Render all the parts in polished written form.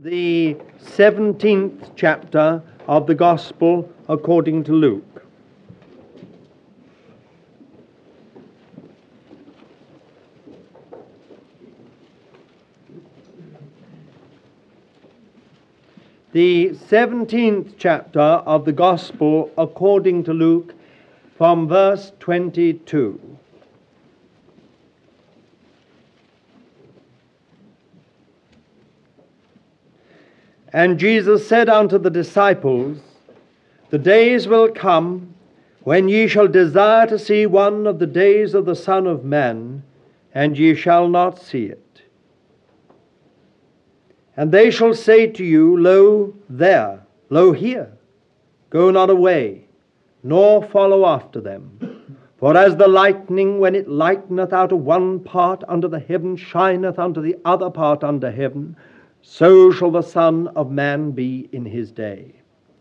The 17th chapter of the Gospel according to Luke. The 17th chapter of the Gospel according to Luke, from verse 22. And Jesus said unto the disciples, The days will come when ye shall desire to see one of the days of the Son of Man, and ye shall not see it. And they shall say to you, Lo there, lo here, go not away, nor follow after them. For as the lightning, when it lighteneth out of one part under the heaven, shineth unto the other part under heaven, so shall the Son of Man be in his day.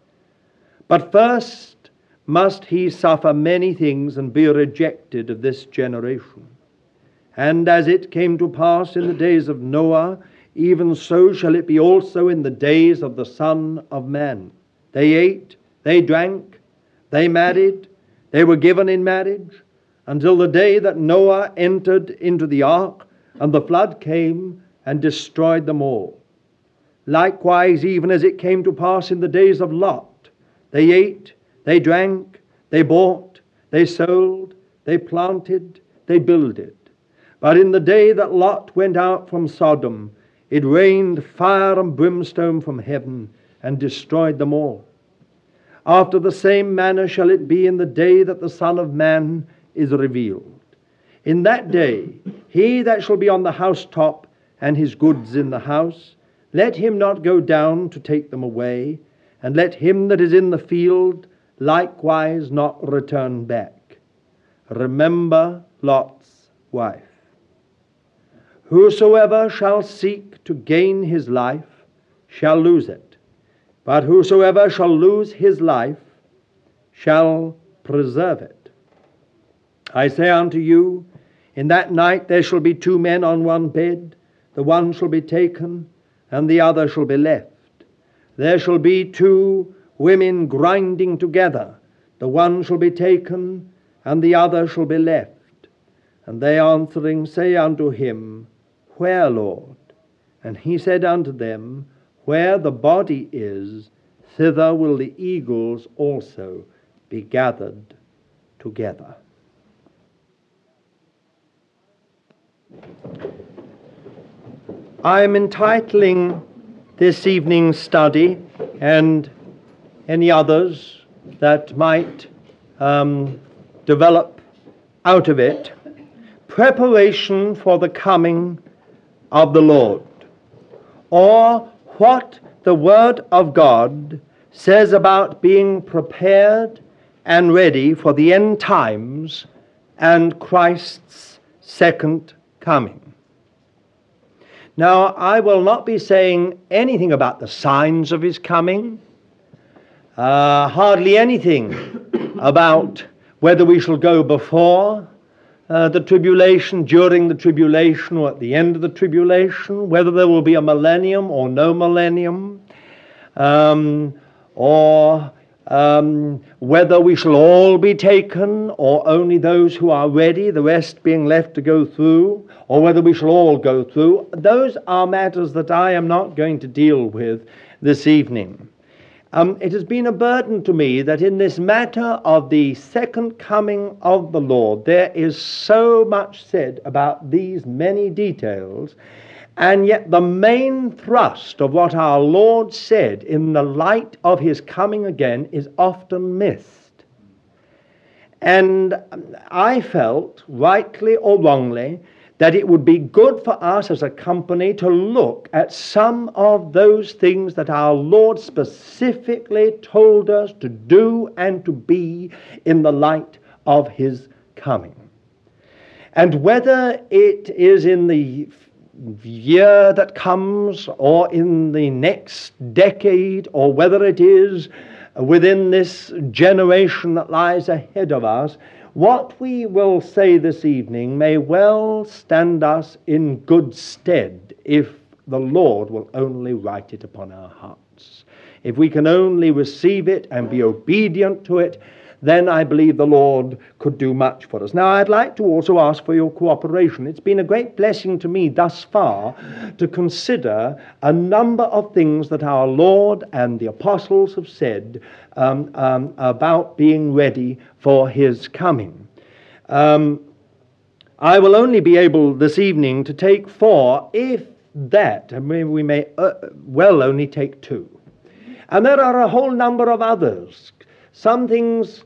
But first must he suffer many things and be rejected of this generation. And as it came to pass in the days of Noah, even so shall it be also in the days of the Son of Man. They ate, they drank, they married, they were given in marriage, until the day that Noah entered into the ark, and the flood came and destroyed them all. Likewise, even as it came to pass in the days of Lot, they ate, they drank, they bought, they sold, they planted, they builded. But in the day that Lot went out from Sodom, it rained fire and brimstone from heaven, and destroyed them all. After the same manner shall it be in the day that the Son of Man is revealed. In that day, he that shall be on the housetop, and his goods in the house, let him not go down to take them away, and let him that is in the field likewise not return back. Remember Lot's wife. Whosoever shall seek to gain his life shall lose it, but whosoever shall lose his life shall preserve it. I say unto you, in that night there shall be two men on one bed, the one shall be taken, and the other shall be left. There shall be two women grinding together, the one shall be taken, and the other shall be left. And they answering say unto him, Where, Lord? And he said unto them, Where the body is, thither will the eagles also be gathered together. I am entitling this evening's study, and any others that might develop out of it, Preparation for the Coming of the Lord, or what the Word of God says about being prepared and ready for the end times and Christ's second coming. Now, I will not be saying anything about the signs of his coming, hardly anything about whether we shall go before the tribulation, during the tribulation, or at the end of the tribulation, whether there will be a millennium or no millennium, or whether we shall all be taken, or only those who are ready, the rest being left to go through, or whether we shall all go through. Those are matters that I am not going to deal with this evening. It has been a burden to me that in this matter of the second coming of the Lord, there is so much said about these many details, and yet the main thrust of what our Lord said in the light of his coming again is often missed. And I felt, rightly or wrongly, that it would be good for us as a company to look at some of those things that our Lord specifically told us to do and to be in the light of his coming. And whether it is in the year that comes or in the next decade, or whether it is within this generation that lies ahead of us, what we will say this evening may well stand us in good stead if the Lord will only write it upon our hearts. If we can only receive it and be obedient to it, then I believe the Lord could do much for us. Now, I'd like to also ask for your cooperation. It's been a great blessing to me thus far to consider a number of things that our Lord and the apostles have said about being ready for his coming. I will only be able this evening to take 4, if that, and we may well only take 2. And there are a whole number of others, some things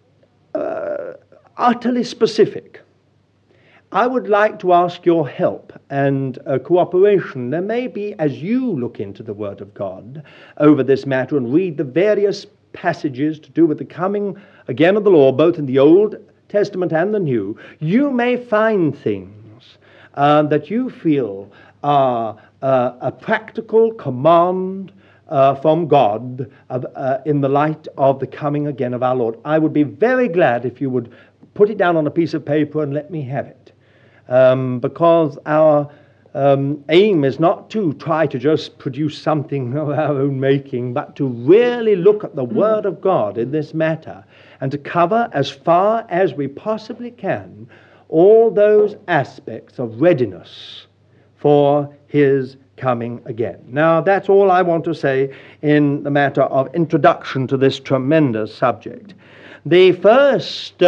utterly specific. I would like to ask your help and cooperation. There may be, as you look into the Word of God over this matter and read the various passages to do with the coming again of the Lord, both in the Old Testament and the New, you may find things that you feel are a practical command from God in the light of the coming again of our Lord. I would be very glad if you would put it down on a piece of paper and let me have it. Because our aim is not to try to just produce something of our own making, but to really look at the Word of God in this matter and to cover as far as we possibly can all those aspects of readiness for his coming again. Now, that's all I want to say in the matter of introduction to this tremendous subject. The first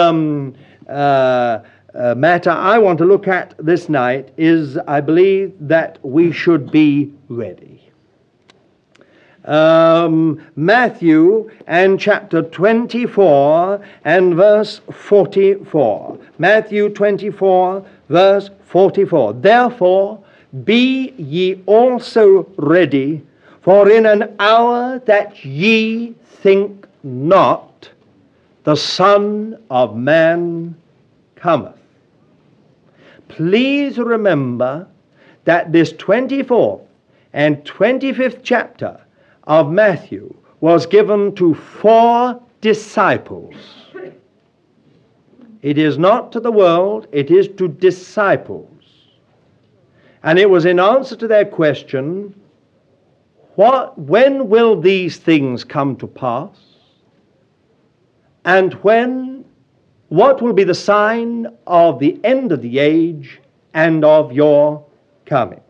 matter I want to look at this night is, I believe, that we should be ready. Matthew and chapter 24 and verse 44. Matthew 24, verse 44. Therefore, be ye also ready, for in an hour that ye think not, the Son of Man cometh. Please remember that this 24th and 25th chapter of Matthew was given to 4 disciples. It is not to the world, it is to disciples. And it was in answer to their question, when will these things come to pass? And what will be the sign of the end of the age and of your coming?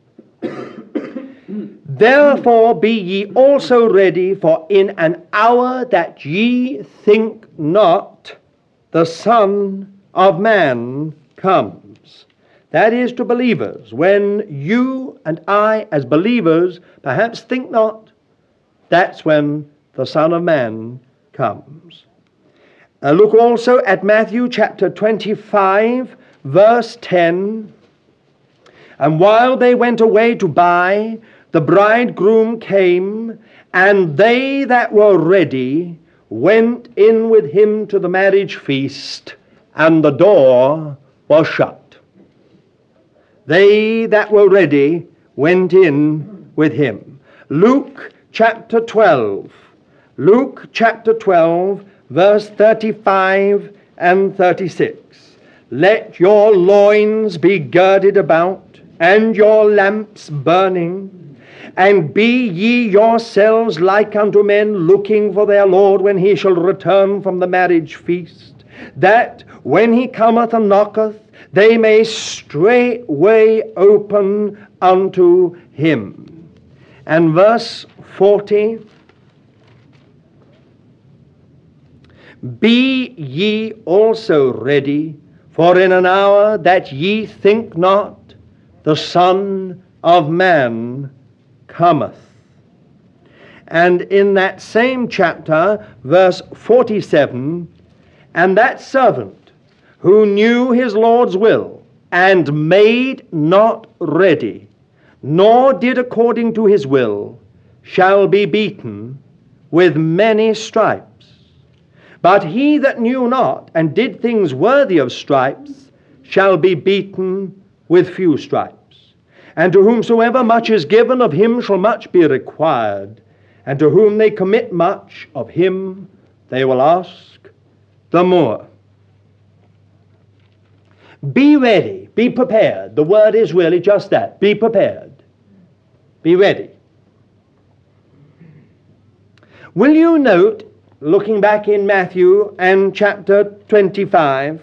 Therefore be ye also ready, for in an hour that ye think not, the Son of Man comes. That is to believers. When you and I, as believers, perhaps think not, that's when the Son of Man comes. Look also at Matthew chapter 25, verse 10. And while they went away to buy, the bridegroom came, and they that were ready went in with him to the marriage feast, and the door was shut. They that were ready went in with him. Luke chapter 12. Luke chapter 12, verse 35 and 36. Let your loins be girded about, and your lamps burning, and be ye yourselves like unto men looking for their Lord when he shall return from the marriage feast, that when he cometh and knocketh, they may straightway open unto him. And verse 40, be ye also ready, for in an hour that ye think not, the Son of Man cometh. And in that same chapter, verse 47, and that servant who knew his Lord's will, and made not ready, nor did according to his will, shall be beaten with many stripes. But he that knew not, and did things worthy of stripes, shall be beaten with few stripes. And to whomsoever much is given, of him shall much be required. And to whom they commit much, of him they will ask the more. Be ready, be prepared. The word is really just that, be prepared. Be ready. Will you note, looking back in Matthew and chapter 25,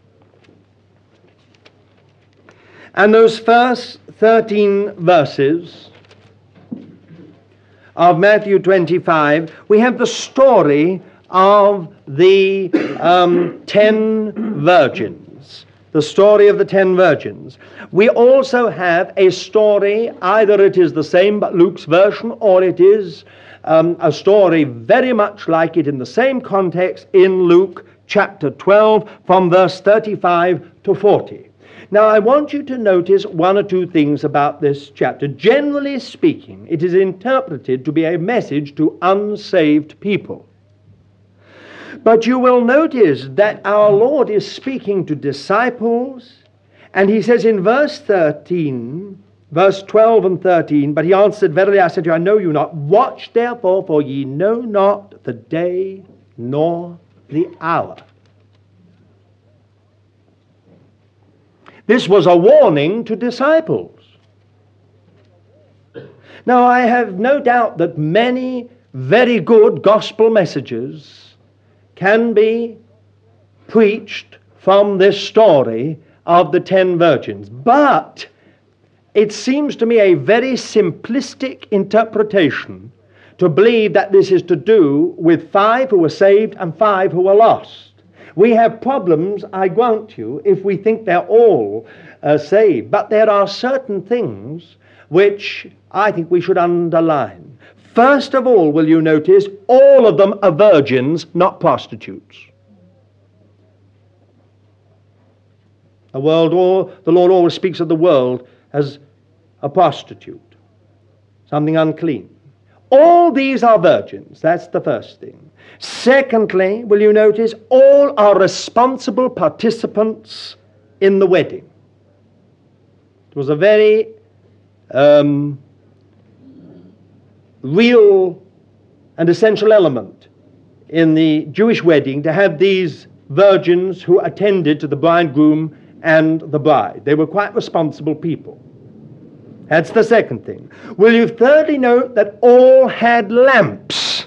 and those first 13 verses of Matthew 25, we have the story of the 10 virgins. The story of the 10 virgins. We also have a story, either it is the same but Luke's version, or it is a story very much like it in the same context in Luke chapter 12 from verse 35 to 40. Now I want you to notice one or two things about this chapter. Generally speaking, it is interpreted to be a message to unsaved people. But you will notice that our Lord is speaking to disciples, and he says in verse 13, verse 12 and 13, but he answered, verily I said to you, I know you not. Watch therefore, for ye know not the day nor the hour. This was a warning to disciples. Now I have no doubt that many very good gospel messages can be preached from this story of the 10 virgins, but it seems to me a very simplistic interpretation to believe that this is to do with 5 who were saved and 5 who were lost. We have problems, I grant you, if we think they're all saved, but there are certain things which I think we should underline. First of all, will you notice, all of them are virgins, not prostitutes. The Lord always speaks of the world as a prostitute, something unclean. All these are virgins. That's the first thing. Secondly, will you notice, all are responsible participants in the wedding. It was a very real and essential element in the Jewish wedding to have these virgins who attended to the bridegroom and the bride. They were quite responsible people. That's the second thing. Will you thirdly note that all had lamps?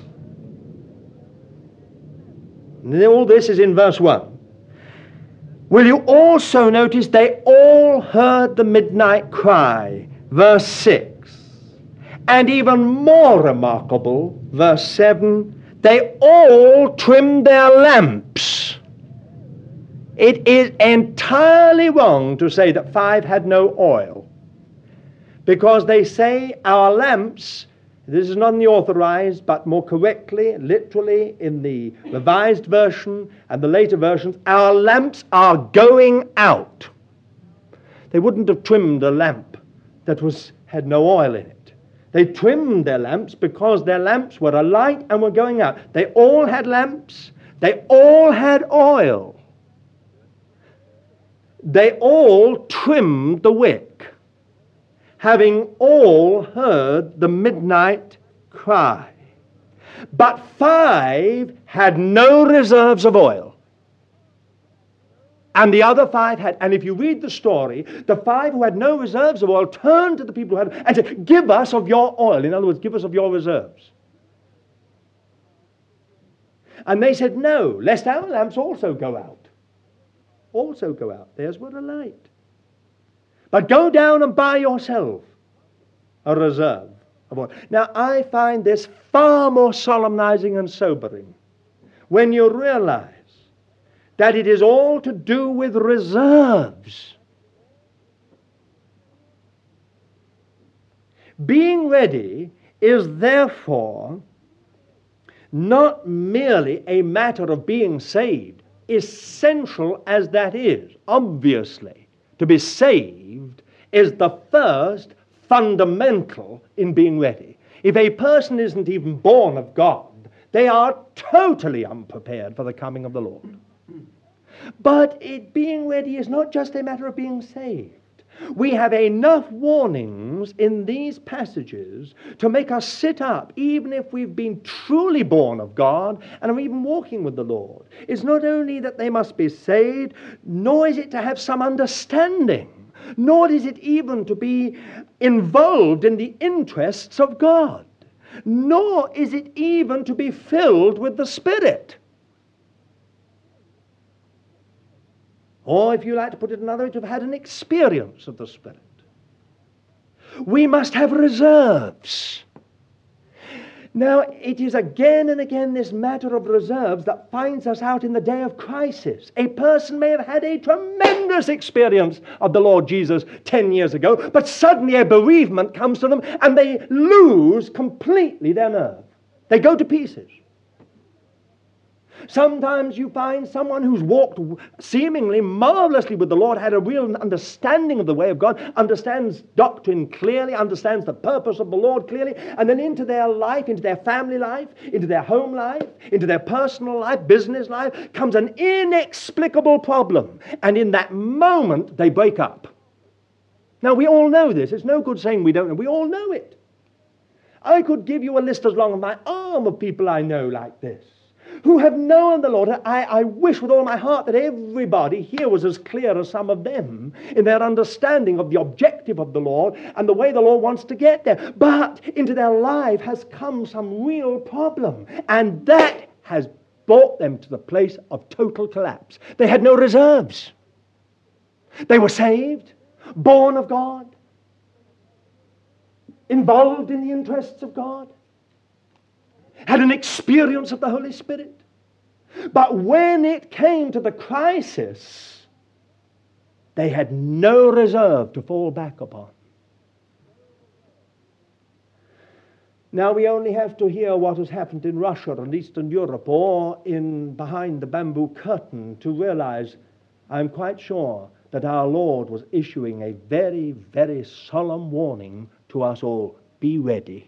And all this is in verse 1. Will you also notice they all heard the midnight cry, verse 6. And even more remarkable, verse 7, they all trimmed their lamps. It is entirely wrong to say that 5 had no oil, because they say our lamps, this is not in the Authorized, but more correctly, literally in the Revised Version and the later versions, our lamps are going out. They wouldn't have trimmed a lamp that had no oil in it. They trimmed their lamps because their lamps were alight and were going out. They all had lamps. They all had oil. They all trimmed the wick, having all heard the midnight cry. But 5 had no reserves of oil. And the other 5 had. And if you read the story, the 5 who had no reserves of oil turned to the people who had and said, give us of your oil. In other words, give us of your reserves. And they said, no, lest our lamps also go out. Also go out. Theirs were alight. But go down and buy yourself a reserve of oil. Now, I find this far more solemnizing and sobering when you realize that it is all to do with reserves. Being ready is therefore not merely a matter of being saved, essential as that is. Obviously, to be saved is the first fundamental in being ready. If a person isn't even born of God, they are totally unprepared for the coming of the Lord. But being ready is not just a matter of being saved. We have enough warnings in these passages to make us sit up, even if we've been truly born of God and are even walking with the Lord. It's not only that they must be saved, nor is it to have some understanding nor is it even to be involved in the interests of God, nor is it even to be filled with the Spirit. Or, if you like to put it another way, to have had an experience of the Spirit. We must have reserves. Now, it is again and again this matter of reserves that finds us out in the day of crisis. A person may have had a tremendous experience of the Lord Jesus 10 years ago, but suddenly a bereavement comes to them and they lose completely their nerve. They go to pieces. Sometimes you find someone who's walked seemingly marvelously with the Lord, had a real understanding of the way of God, understands doctrine clearly, understands the purpose of the Lord clearly, and then into their life, into their family life, into their home life, into their personal life, business life, comes an inexplicable problem. And in that moment, they break up. Now, we all know this. It's no good saying we don't know. We all know it. I could give you a list as long as my arm of people I know like this, who have known the Lord. I wish with all my heart that everybody here was as clear as some of them in their understanding of the objective of the Lord and the way the Lord wants to get there. But into their life has come some real problem, and that has brought them to the place of total collapse. They had no reserves. They were saved, born of God, involved in the interests of God, had an experience of the Holy Spirit. But when it came to the crisis, they had no reserve to fall back upon. Now, we only have to hear what has happened in Russia and Eastern Europe or behind the bamboo curtain to realize, I'm quite sure, that our Lord was issuing a very, very solemn warning to us all. Be ready.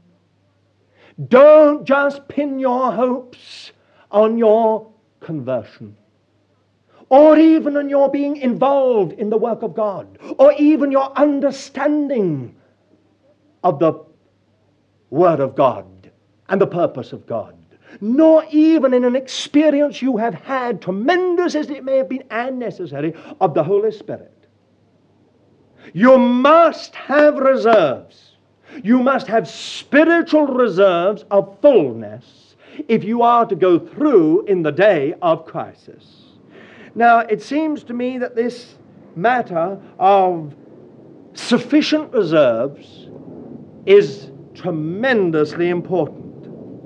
Don't just pin your hopes on your conversion, or even on your being involved in the work of God, or even your understanding of the Word of God and the purpose of God, nor even in an experience you have had, tremendous as it may have been and necessary, of the Holy Spirit. You must have reserves. You must have spiritual reserves of fullness if you are to go through in the day of crisis. Now, it seems to me that this matter of sufficient reserves is tremendously important.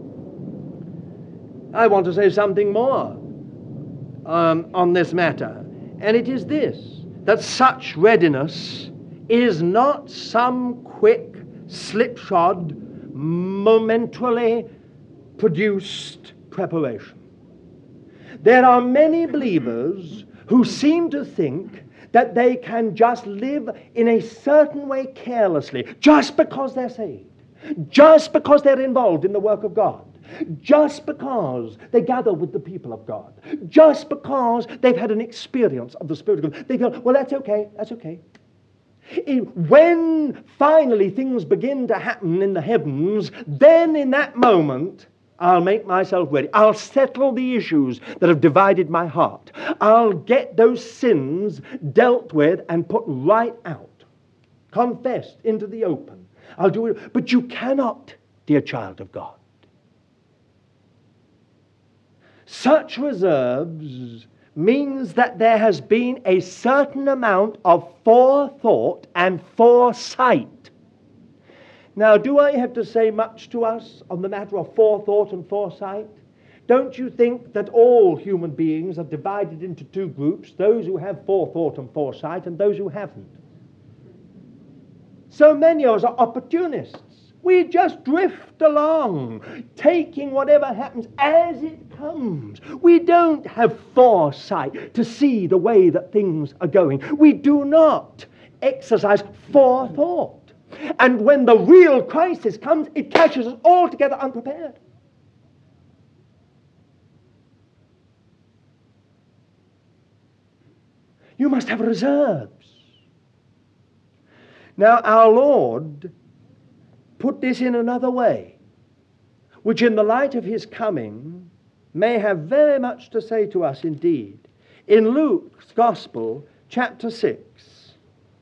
I want to say something more on this matter, and it is this, that such readiness is not some quick, slipshod, momentarily produced preparation. There are many believers who seem to think that they can just live in a certain way carelessly, just because they're saved, just because they're involved in the work of God, just because they gather with the people of God, just because they've had an experience of the Spirit of God. They feel, well, that's okay, that's okay. When finally things begin to happen in the heavens, then in that moment, I'll make myself ready. I'll settle the issues that have divided my heart. I'll get those sins dealt with and put right out, confessed into the open. I'll do it. But you cannot, dear child of God. Such reserves means that there has been a certain amount of forethought and foresight. Now, do I have to say much to us on the matter of forethought and foresight? Don't you think that all human beings are divided into two groups, those who have forethought and foresight and those who haven't? So many of us are opportunists. We just drift along, taking whatever happens as it comes. We don't have foresight to see the way that things are going. We do not exercise forethought. And when the real crisis comes, it catches us altogether unprepared. You must have reserves. Now, our Lord put this in another way, which in the light of his coming may have very much to say to us indeed. In Luke's Gospel, chapter 6,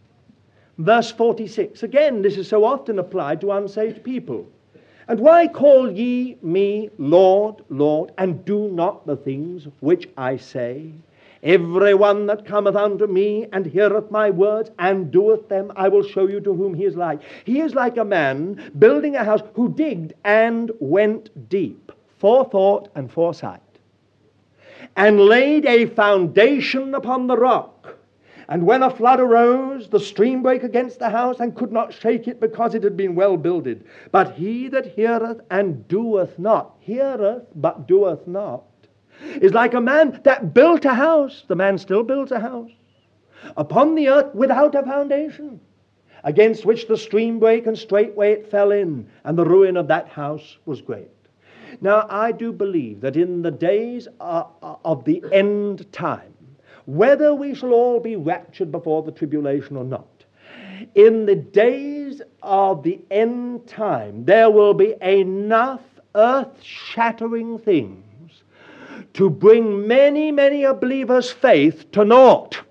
Verse 46, again, this is so often applied to unsaved people. And why call ye me Lord, Lord, and do not the things which I say? Every one that cometh unto me and heareth my words and doeth them, I will show you to whom he is like. He is like a man building a house who digged and went deep, forethought and foresight, and laid a foundation upon the rock. And when a flood arose, the stream brake against the house, and could not shake it, because it had been well builded. But he that heareth and doeth not, heareth but doeth not, is like a man that built a house. The man still builds a house upon the earth without a foundation, against which the stream brake, and straightway it fell in, and the ruin of that house was great. Now, I do believe that in the days of the end time, whether we shall all be raptured before the tribulation or not, in the days of the end time, there will be enough earth-shattering things to bring many, many a believer's faith to naught.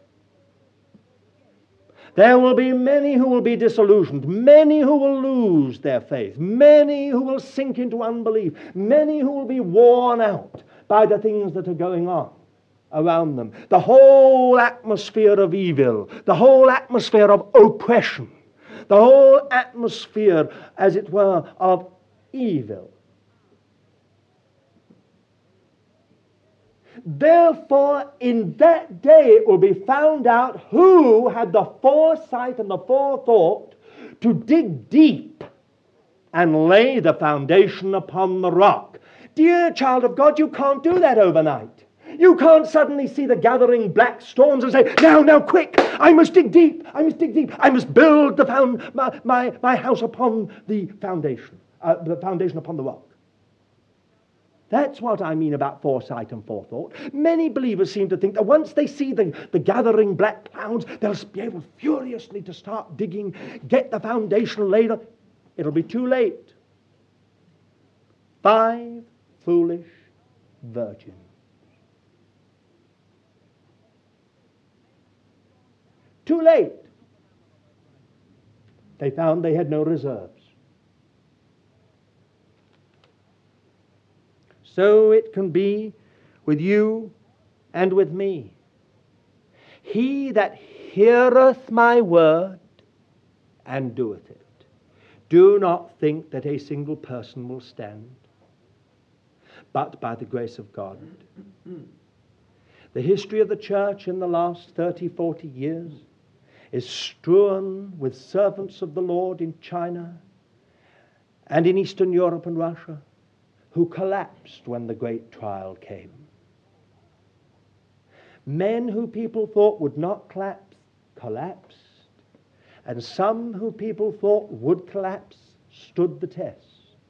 There will be many who will be disillusioned, many who will lose their faith, many who will sink into unbelief, many who will be worn out by the things that are going on around them. The whole atmosphere of evil, the whole atmosphere of oppression, the whole atmosphere, as it were, of evil. Therefore, in that day it will be found out who had the foresight and the forethought to dig deep and lay the foundation upon the rock. Dear child of God, you can't do that overnight. You can't suddenly see the gathering black storms and say, now, quick, I must dig deep, I must build my house upon the foundation upon the rock. That's what I mean about foresight and forethought. Many believers seem to think that once they see the gathering black clouds, they'll be able furiously to start digging, get the foundation laid. It'll be too late. 5 foolish virgins. Too late. They found they had no reserves. So it can be with you and with me. He that heareth my word and doeth it. Do not think that a single person will stand, but by the grace of God. The history of the church in the last 30, 40 years is strewn with servants of the Lord in China and in Eastern Europe and Russia, who collapsed when the great trial came. Men who people thought would not collapsed, and some who people thought would collapse stood the test.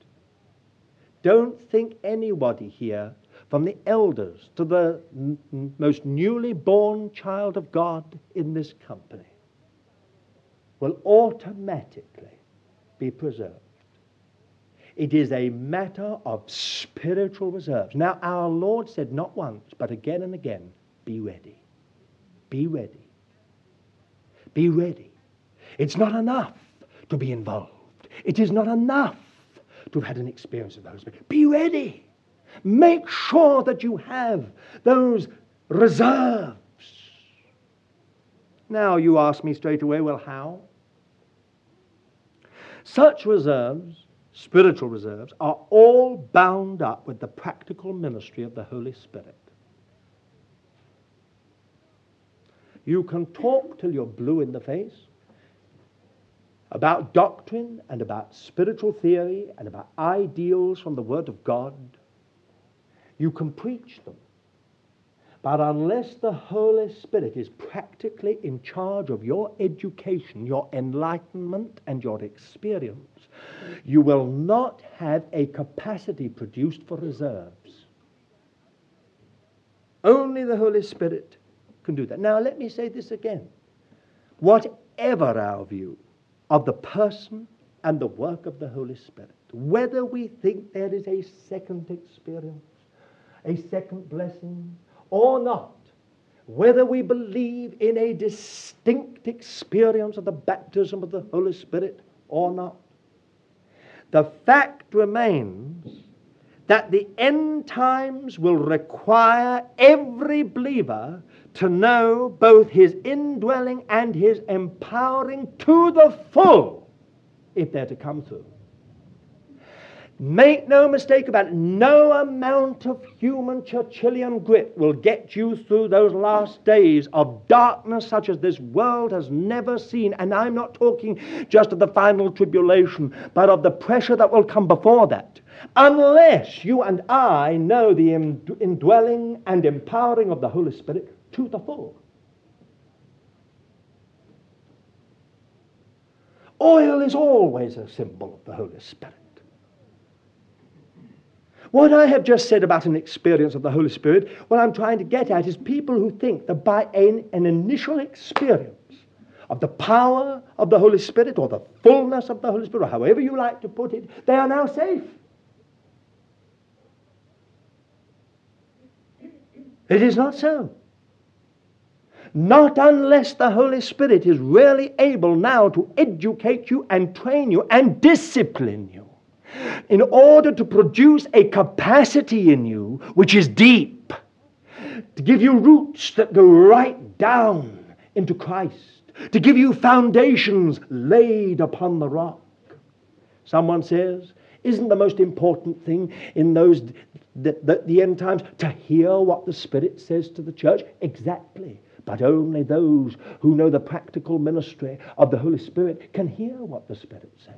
Don't think anybody here, from the elders to the most newly born child of God in this company, will automatically be preserved. It is a matter of spiritual reserves. Now, our Lord said not once, but again and again, be ready. Be ready. Be ready. It's not enough to be involved. It is not enough to have had an experience of the Holy Spirit. Be ready. Make sure that you have those reserves. Now, you ask me straight away, well, how? Such reserves, spiritual reserves, are all bound up with the practical ministry of the Holy Spirit. You can talk till you're blue in the face about doctrine and about spiritual theory and about ideals from the Word of God. You can preach them. But unless the Holy Spirit is practically in charge of your education, your enlightenment, and your experience, you will not have a capacity produced for reserves. Only the Holy Spirit can do that. Now, let me say this again. Whatever our view of the person and the work of the Holy Spirit, whether we think there is a second experience, a second blessing, or not, whether we believe in a distinct experience of the baptism of the Holy Spirit or not, the fact remains that the end times will require every believer to know both his indwelling and his empowering to the full if they're to come through. Make no mistake about it, no amount of human Churchillian grit will get you through those last days of darkness such as this world has never seen. And I'm not talking just of the final tribulation, but of the pressure that will come before that. Unless you and I know the indwelling and empowering of the Holy Spirit to the full. Oil is always a symbol of the Holy Spirit. What I have just said about an experience of the Holy Spirit, what I'm trying to get at is people who think that by an initial experience of the power of the Holy Spirit or the fullness of the Holy Spirit, or however you like to put it, they are now safe. It is not so. Not unless the Holy Spirit is really able now to educate you and train you and discipline you in order to produce a capacity in you which is deep, to give you roots that go right down into Christ, to give you foundations laid upon the rock. Someone says, isn't the most important thing in the end times to hear what the Spirit says to the church? Exactly. But only those who know the practical ministry of the Holy Spirit can hear what the Spirit says.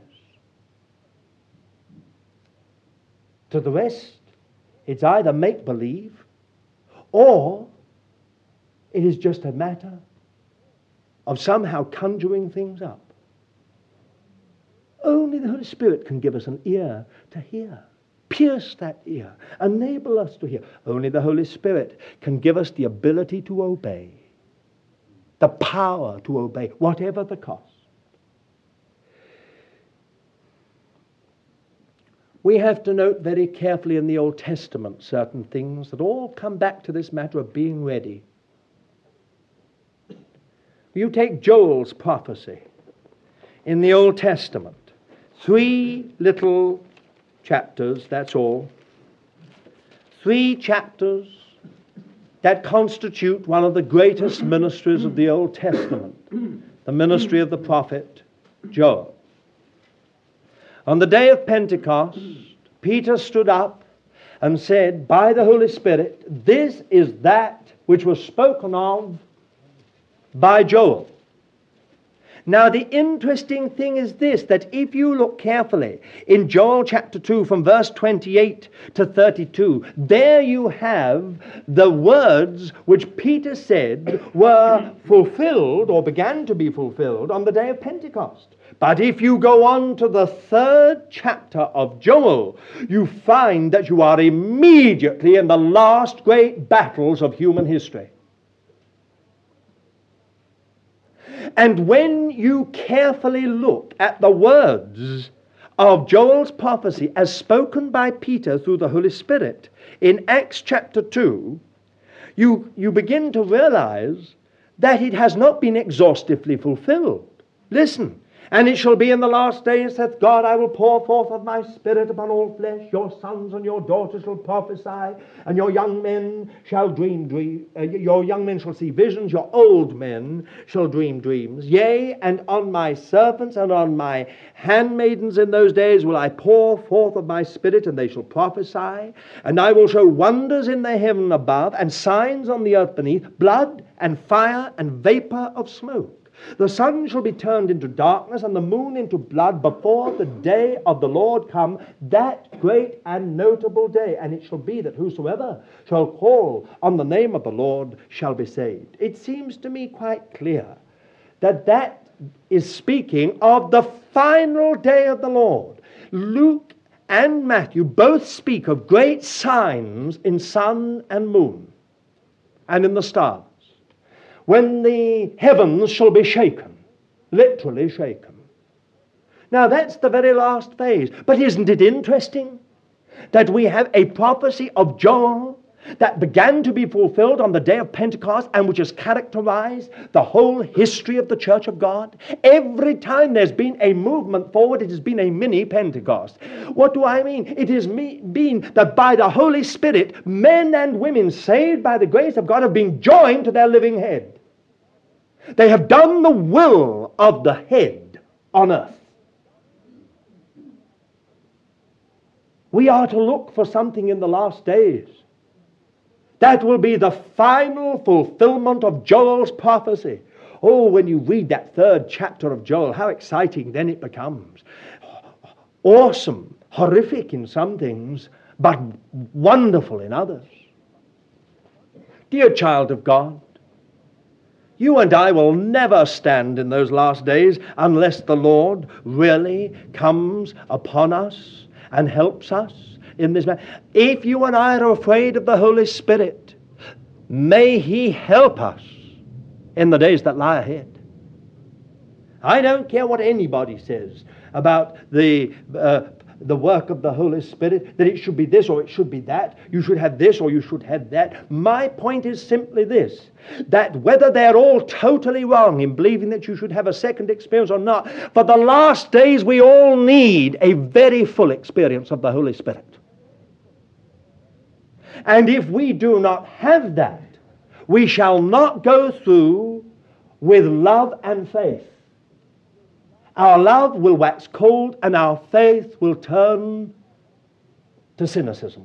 To the rest, it's either make-believe or it is just a matter of somehow conjuring things up. Only the Holy Spirit can give us an ear to hear. Pierce that ear. Enable us to hear. Only the Holy Spirit can give us the ability to obey. The power to obey, whatever the cost. We have to note very carefully in the Old Testament certain things that all come back to this matter of being ready. You take Joel's prophecy in the Old Testament. 3 little chapters, that's all. 3 chapters that constitute one of the greatest ministries of the Old Testament, the ministry of the prophet Joel. On the day of Pentecost, Peter stood up and said, by the Holy Spirit, this is that which was spoken of by Joel. Now, the interesting thing is this, that if you look carefully in Joel chapter 2 from verse 28 to 32, there you have the words which Peter said were fulfilled or began to be fulfilled on the day of Pentecost. But if you go on to the 3rd chapter of Joel, you find that you are immediately in the last great battles of human history. And when you carefully look at the words of Joel's prophecy as spoken by Peter through the Holy Spirit in Acts chapter 2, you begin to realize that it has not been exhaustively fulfilled. Listen. And it shall be in the last days, saith God, I will pour forth of my Spirit upon all flesh. Your sons and your daughters shall prophesy, and your young men shall your young men shall see visions, your old men shall dream dreams. Yea, and on my servants and on my handmaidens in those days will I pour forth of my Spirit, and they shall prophesy. And I will show wonders in the heaven above, and signs on the earth beneath, blood and fire and vapor of smoke. The sun shall be turned into darkness and the moon into blood before the day of the Lord come, that great and notable day. And it shall be that whosoever shall call on the name of the Lord shall be saved. It seems to me quite clear that that is speaking of the final day of the Lord. Luke and Matthew both speak of great signs in sun and moon and in the stars, when the heavens shall be shaken, literally shaken. Now that's the very last phase. But isn't it interesting that we have a prophecy of Joel that began to be fulfilled on the day of Pentecost and which has characterized the whole history of the Church of God. Every time there's been a movement forward, it has been a mini Pentecost. What do I mean? It has been that by the Holy Spirit, men and women saved by the grace of God have been joined to their living head. They have done the will of the head on earth. We are to look for something in the last days that will be the final fulfillment of Joel's prophecy. Oh, when you read that 3rd chapter of Joel, how exciting then it becomes. Awesome, horrific in some things, but wonderful in others. Dear child of God, you and I will never stand in those last days unless the Lord really comes upon us and helps us in this matter. If you and I are afraid of the Holy Spirit, may He help us in the days that lie ahead. I don't care what anybody says about the work of the Holy Spirit, that it should be this or it should be that, you should have this or you should have that. My point is simply this, that whether they're all totally wrong in believing that you should have a second experience or not, for the last days we all need a very full experience of the Holy Spirit. And if we do not have that, we shall not go through with love and faith. Our love will wax cold and our faith will turn to cynicism.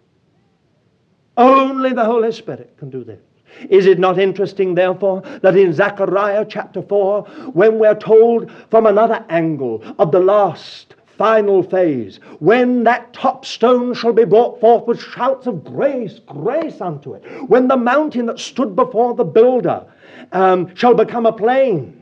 Only the Holy Spirit can do this. Is it not interesting, therefore, that in Zechariah chapter 4, when we're told from another angle of the last final phase, when that top stone shall be brought forth with shouts of grace, grace unto it, when the mountain that stood before the builder shall become a plain,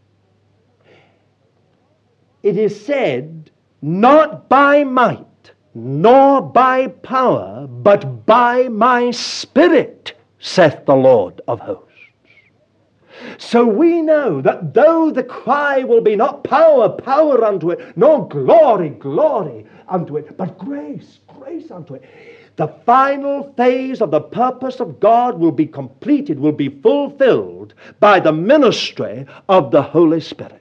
it is said, not by might, nor by power, but by my Spirit, saith the Lord of hosts. So we know that though the cry will be not power, power unto it, nor glory, glory unto it, but grace, grace unto it, the final phase of the purpose of God will be completed, will be fulfilled by the ministry of the Holy Spirit.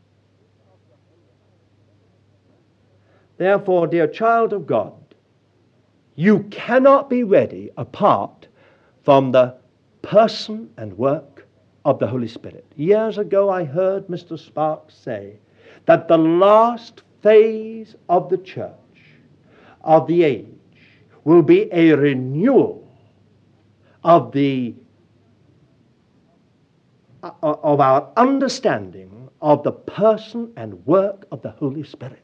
Therefore, dear child of God, you cannot be ready apart from the person and work of the Holy Spirit. Years ago I heard Mr. Sparks say that the last phase of the church, of the age, will be a renewal of our understanding of the person and work of the Holy Spirit.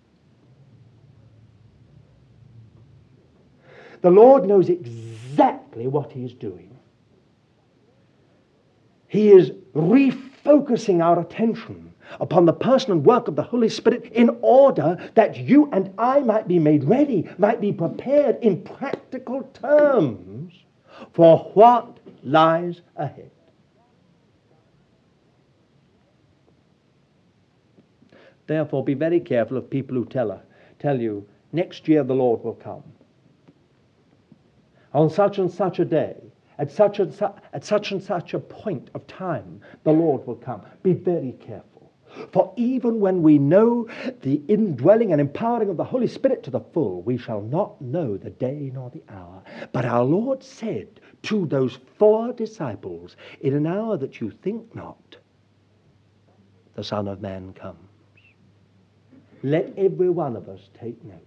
The Lord knows exactly what He is doing. He is refocusing our attention upon the person and work of the Holy Spirit in order that you and I might be made ready, might be prepared in practical terms for what lies ahead. Therefore, be very careful of people who tell you, next year the Lord will come. On such and such a day, at such and such a point of time, the Lord will come. Be very careful. For even when we know the indwelling and empowering of the Holy Spirit to the full, we shall not know the day nor the hour. But our Lord said to those 4 disciples, in an hour that you think not, the Son of Man comes. Let every one of us take note.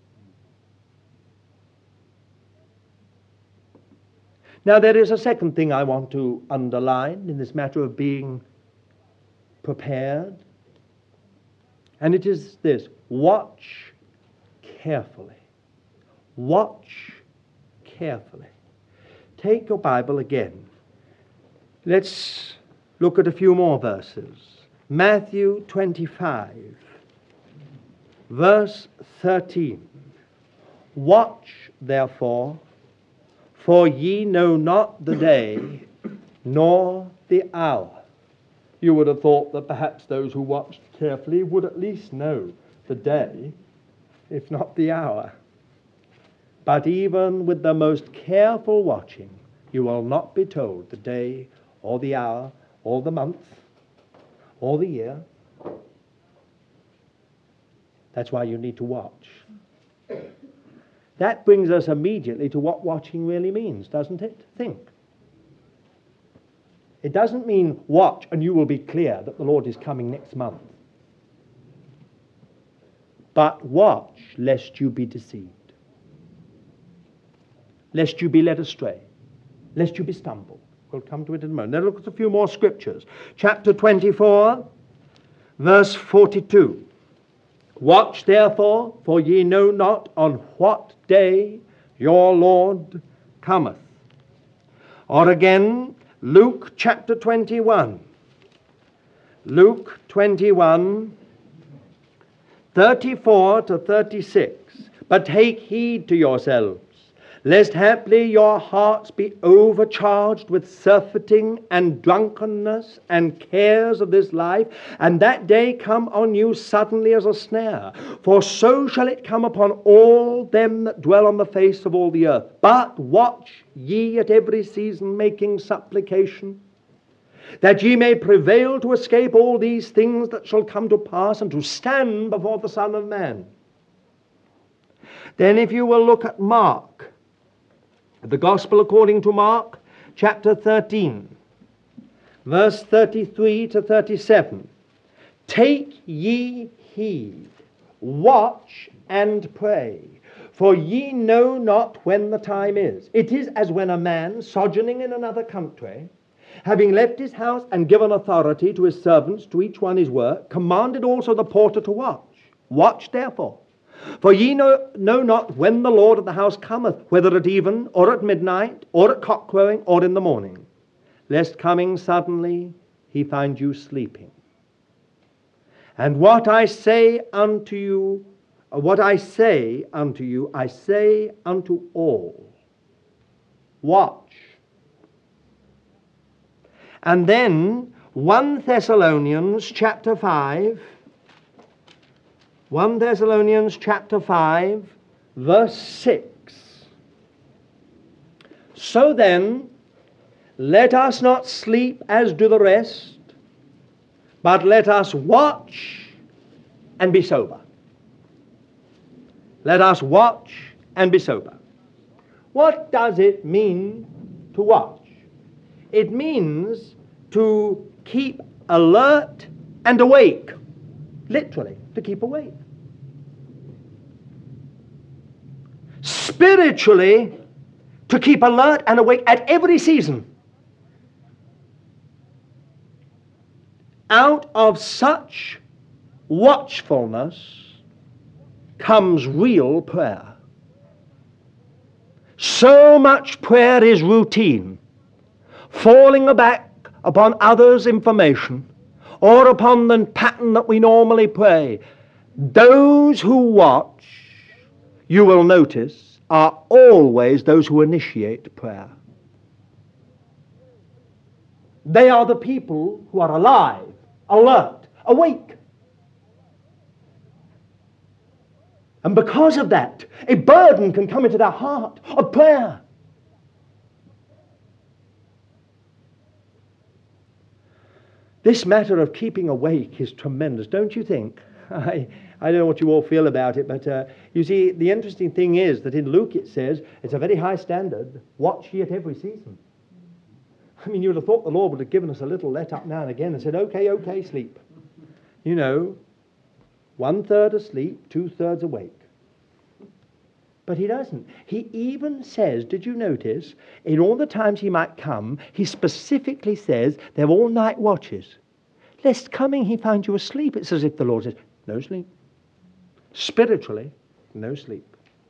Now, there is a second thing I want to underline in this matter of being prepared, and it is this: watch carefully. Watch carefully. Take your Bible again. Let's look at a few more verses. Matthew 25, verse 13. Watch, therefore, for ye know not the day nor the hour. You would have thought that perhaps those who watched carefully would at least know the day, if not the hour. But even with the most careful watching, you will not be told the day or the hour or the month or the year. That's why you need to watch. That brings us immediately to what watching really means, doesn't it? Think. It doesn't mean watch and you will be clear that the Lord is coming next month. But watch lest you be deceived, lest you be led astray, lest you be stumbled. We'll come to it in a moment. Now look at a few more scriptures. Chapter 24, verse 42. Watch therefore, for ye know not on what day your Lord cometh. Or again, Luke chapter 21. Luke 21, 34 to 36. But take heed to yourselves, lest haply your hearts be overcharged with surfeiting and drunkenness and cares of this life, and that day come on you suddenly as a snare. For so shall it come upon all them that dwell on the face of all the earth. But watch ye at every season, making supplication, that ye may prevail to escape all these things that shall come to pass, and to stand before the Son of Man. Then if you will look at Mark, the Gospel according to Mark, chapter 13, verse 33 to 37. Take ye heed, watch and pray, for ye know not when the time is. It is as when a man sojourning in another country, having left his house and given authority to his servants to each one his work, commanded also the porter to watch. Watch therefore, for ye know not when the Lord of the house cometh, whether at even, or at midnight, or at cockcrowing, or in the morning, lest coming suddenly he find you sleeping. And what I say unto you, I say unto all, watch. And then 1 Thessalonians chapter 5, verse 6. So then, let us not sleep as do the rest, but let us watch and be sober. Let us watch and be sober. What does it mean to watch? It means to keep alert and awake. Literally, to keep awake. Spiritually, to keep alert and awake at every season. Out of such watchfulness comes real prayer. So much prayer is routine, falling back upon others' information, or upon the pattern that we normally pray. Those who watch, you will notice, are always those who initiate prayer. They are the people who are alive, alert, awake. And because of that, a burden can come into their heart of prayer. This matter of keeping awake is tremendous, don't you think? I don't know what you all feel about it, but you see, the interesting thing is that in Luke it says, it's a very high standard, watch ye at every season. I mean, you would have thought the Lord would have given us a little let up now and again and said, okay, sleep. You know, 1/3 asleep, 2/3 awake. But he doesn't. He even says, did you notice, in all the times he might come, he specifically says they're all night watches. Lest coming he find you asleep. It's as if the Lord says, no sleep. Spiritually, no sleep.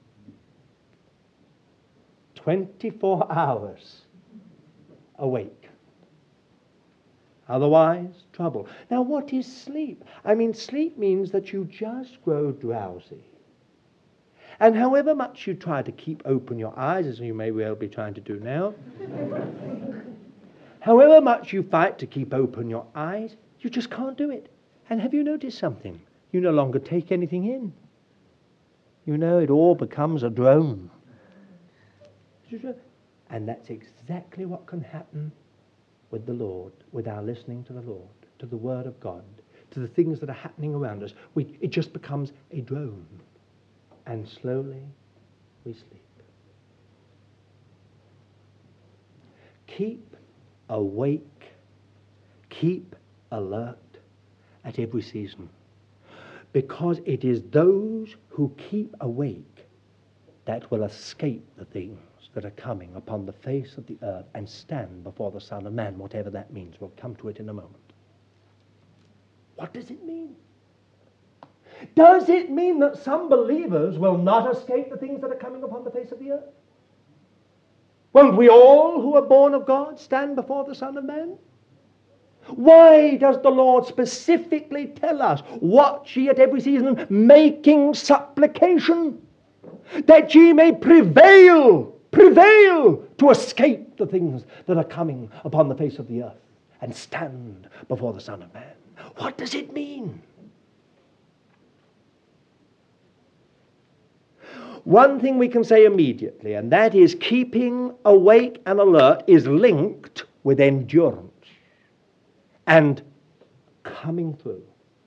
24 hours awake. Otherwise, trouble. Now, what is sleep? I mean, sleep means that you just grow drowsy. And however much you try to keep open your eyes, as you may well be trying to do now, however much you fight to keep open your eyes, you just can't do it. And have you noticed something? You no longer take anything in. You know, it all becomes a drone. And that's exactly what can happen with the Lord, with our listening to the Lord, to the Word of God, to the things that are happening around us. It just becomes a drone. And slowly we sleep. Keep awake, keep alert at every season. Because it is those who keep awake that will escape the things that are coming upon the face of the earth and stand before the Son of Man, whatever that means. We'll come to it in a moment. What does it mean? Does it mean that some believers will not escape the things that are coming upon the face of the earth? Won't we all who are born of God stand before the Son of Man? Why does the Lord specifically tell us, watch ye at every season, making supplication, that ye may prevail to escape the things that are coming upon the face of the earth and stand before the Son of Man? What does it mean? One thing we can say immediately, and that is keeping awake and alert is linked with endurance and coming through.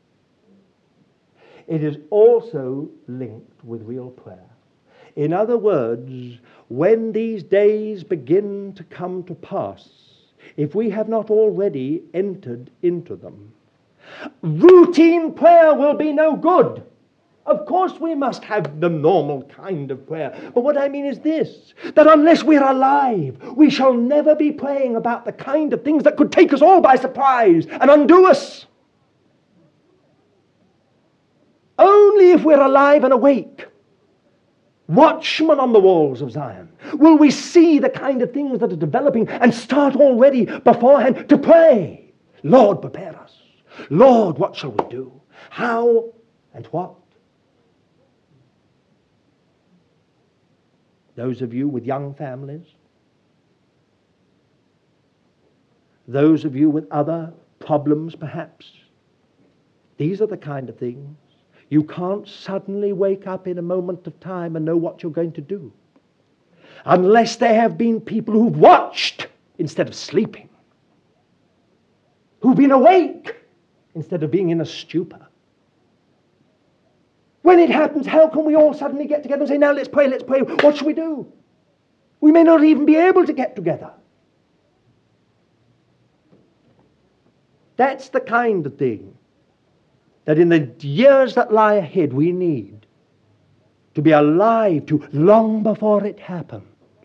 It is also linked with real prayer. In other words, when these days begin to come to pass, if we have not already entered into them, routine prayer will be no good. Of course we must have the normal kind of prayer. But what I mean is this, that unless we're alive, we shall never be praying about the kind of things that could take us all by surprise and undo us. Only if we're alive and awake, watchmen on the walls of Zion, will we see the kind of things that are developing and start already beforehand to pray. Lord, prepare us. Lord, what shall we do? How and what? Those of you with young families, those of you with other problems perhaps, these are the kind of things. You can't suddenly wake up in a moment of time and know what you're going to do, unless there have been people who've watched instead of sleeping, who've been awake instead of being in a stupor. When it happens, how can we all suddenly get together and say, now let's pray, what shall we do? We may not even be able to get together. That's the kind of thing that in the years that lie ahead we need to be alive to long before it happens.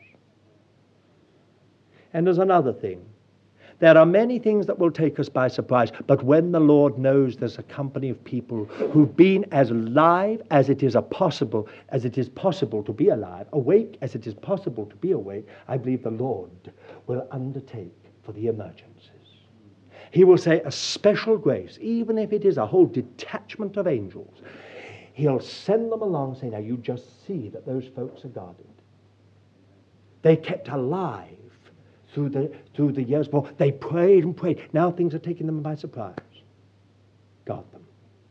And there's another thing. There are many things that will take us by surprise, but when the Lord knows there's a company of people who've been as alive as it is possible to be alive, awake as it is possible to be awake, I believe the Lord will undertake for the emergencies. He will say a special grace, even if it is a whole detachment of angels. He'll send them along and say, now you just see that those folks are guarded. They kept alive through the years before. They prayed and prayed. Now things are taking them by surprise. Guard them.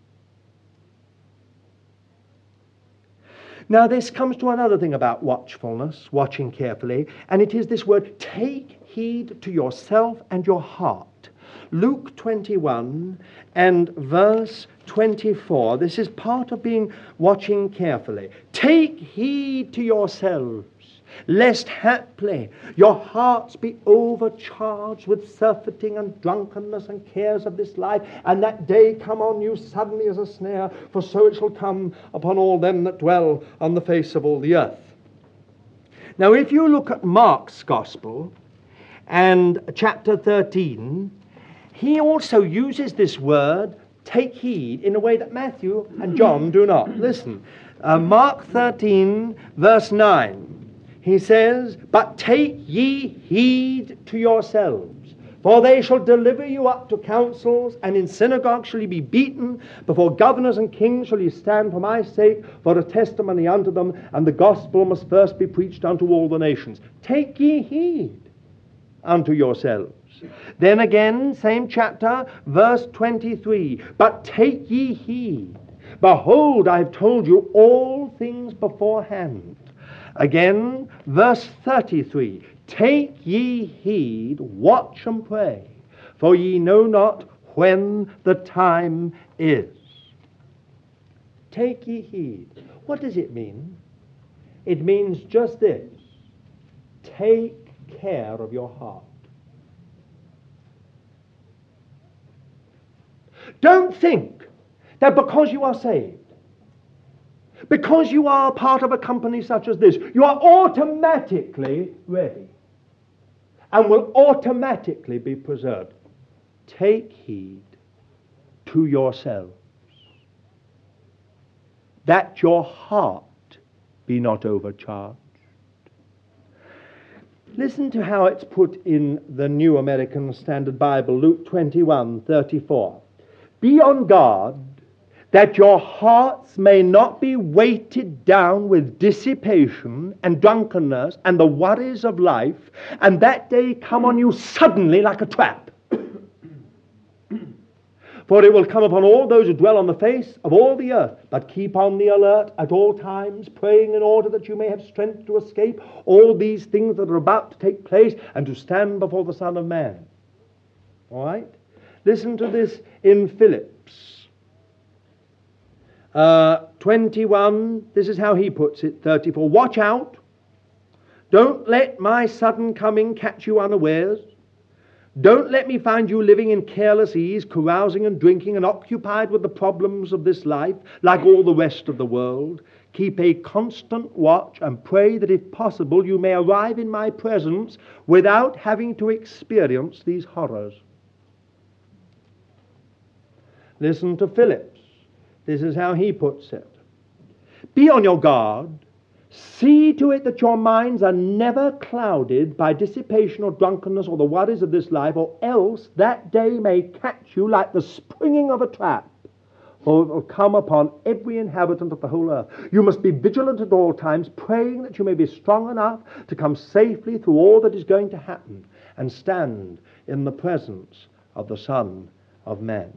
Now this comes to another thing about watchfulness, watching carefully, and it is this word, take heed to yourself and your heart. Luke 21 and verse 24. This is part of being watching carefully. Take heed to yourselves, lest haply your hearts be overcharged with surfeiting and drunkenness and cares of this life, and that day come on you suddenly as a snare, for so it shall come upon all them that dwell on the face of all the earth. Now if you look at Mark's Gospel and chapter 13, he also uses this word, take heed, in a way that Matthew and John do not. Listen, Mark 13 verse 9. He says, but take ye heed to yourselves, for they shall deliver you up to councils, and in synagogues shall ye be beaten, before governors and kings shall ye stand for my sake, for a testimony unto them, and the gospel must first be preached unto all the nations. Take ye heed unto yourselves. Then again, same chapter, verse 23, but take ye heed. Behold, I have told you all things beforehand. Again, verse 33, take ye heed, watch and pray, for ye know not when the time is. Take ye heed. What does it mean? It means just this. Take care of your heart. Don't think that because you are saved, because you are part of a company such as this, you are automatically ready and will automatically be preserved. Take heed to yourselves, that your heart be not overcharged. Listen to how it's put in the New American Standard Bible, Luke 21:34. Be on guard that your hearts may not be weighted down with dissipation and drunkenness and the worries of life, and that day come on you suddenly like a trap. For it will come upon all those who dwell on the face of all the earth. But keep on the alert at all times, praying in order that you may have strength to escape all these things that are about to take place and to stand before the Son of Man. All right? Listen to this in Phillips 21. This is how he puts it, 34. Watch out. Don't let my sudden coming catch you unawares. Don't let me find you living in careless ease, carousing and drinking and occupied with the problems of this life like all the rest of the world. Keep a constant watch and pray that if possible you may arrive in my presence without having to experience these horrors. Listen to Phillips. This is how he puts it. Be on your guard. See to it that your minds are never clouded by dissipation or drunkenness or the worries of this life, or else that day may catch you like the springing of a trap, for it will come upon every inhabitant of the whole earth. You must be vigilant at all times, praying that you may be strong enough to come safely through all that is going to happen and stand in the presence of the Son of Man.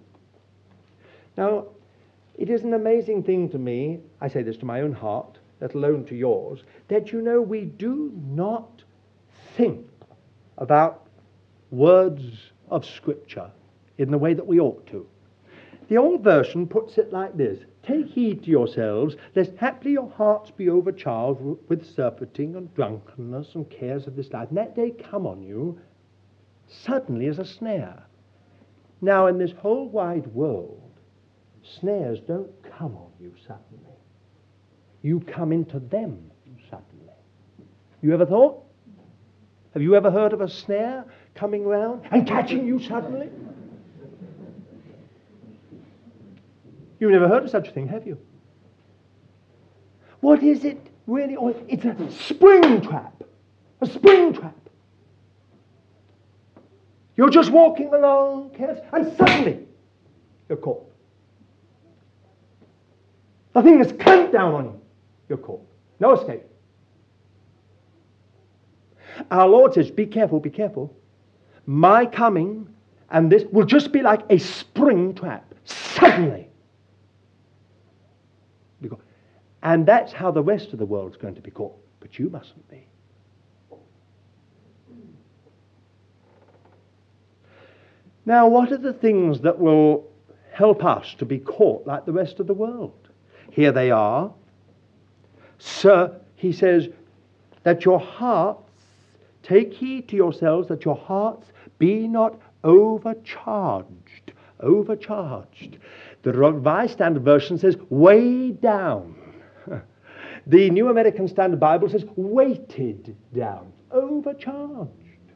Now, it is an amazing thing to me, I say this to my own heart, let alone to yours, that we do not think about words of Scripture in the way that we ought to. The old version puts it like this: take heed to yourselves, lest haply your hearts be overcharged with surfeiting and drunkenness and cares of this life, and that day come on you suddenly as a snare. Now, in this whole wide world, snares don't come on you suddenly. You come into them suddenly. You ever thought? Have you ever heard of a snare coming round and catching you suddenly? You've never heard of such a thing, have you? What is it really? Oh, it's a spring trap. A spring trap. You're just walking along, and suddenly you're caught. The thing is clamped down on you. You're caught. No escape. Our Lord says, be careful, be careful. My coming and this will just be like a spring trap. Suddenly. And that's how the rest of the world's going to be caught. But you mustn't be. Now, what are the things that will help us to be caught like the rest of the world? Here they are. Sir, he says, that your hearts, take heed to yourselves that your hearts be not overcharged. Overcharged. The Revised Standard Version says, weighed down. The New American Standard Bible says, weighted down. Overcharged.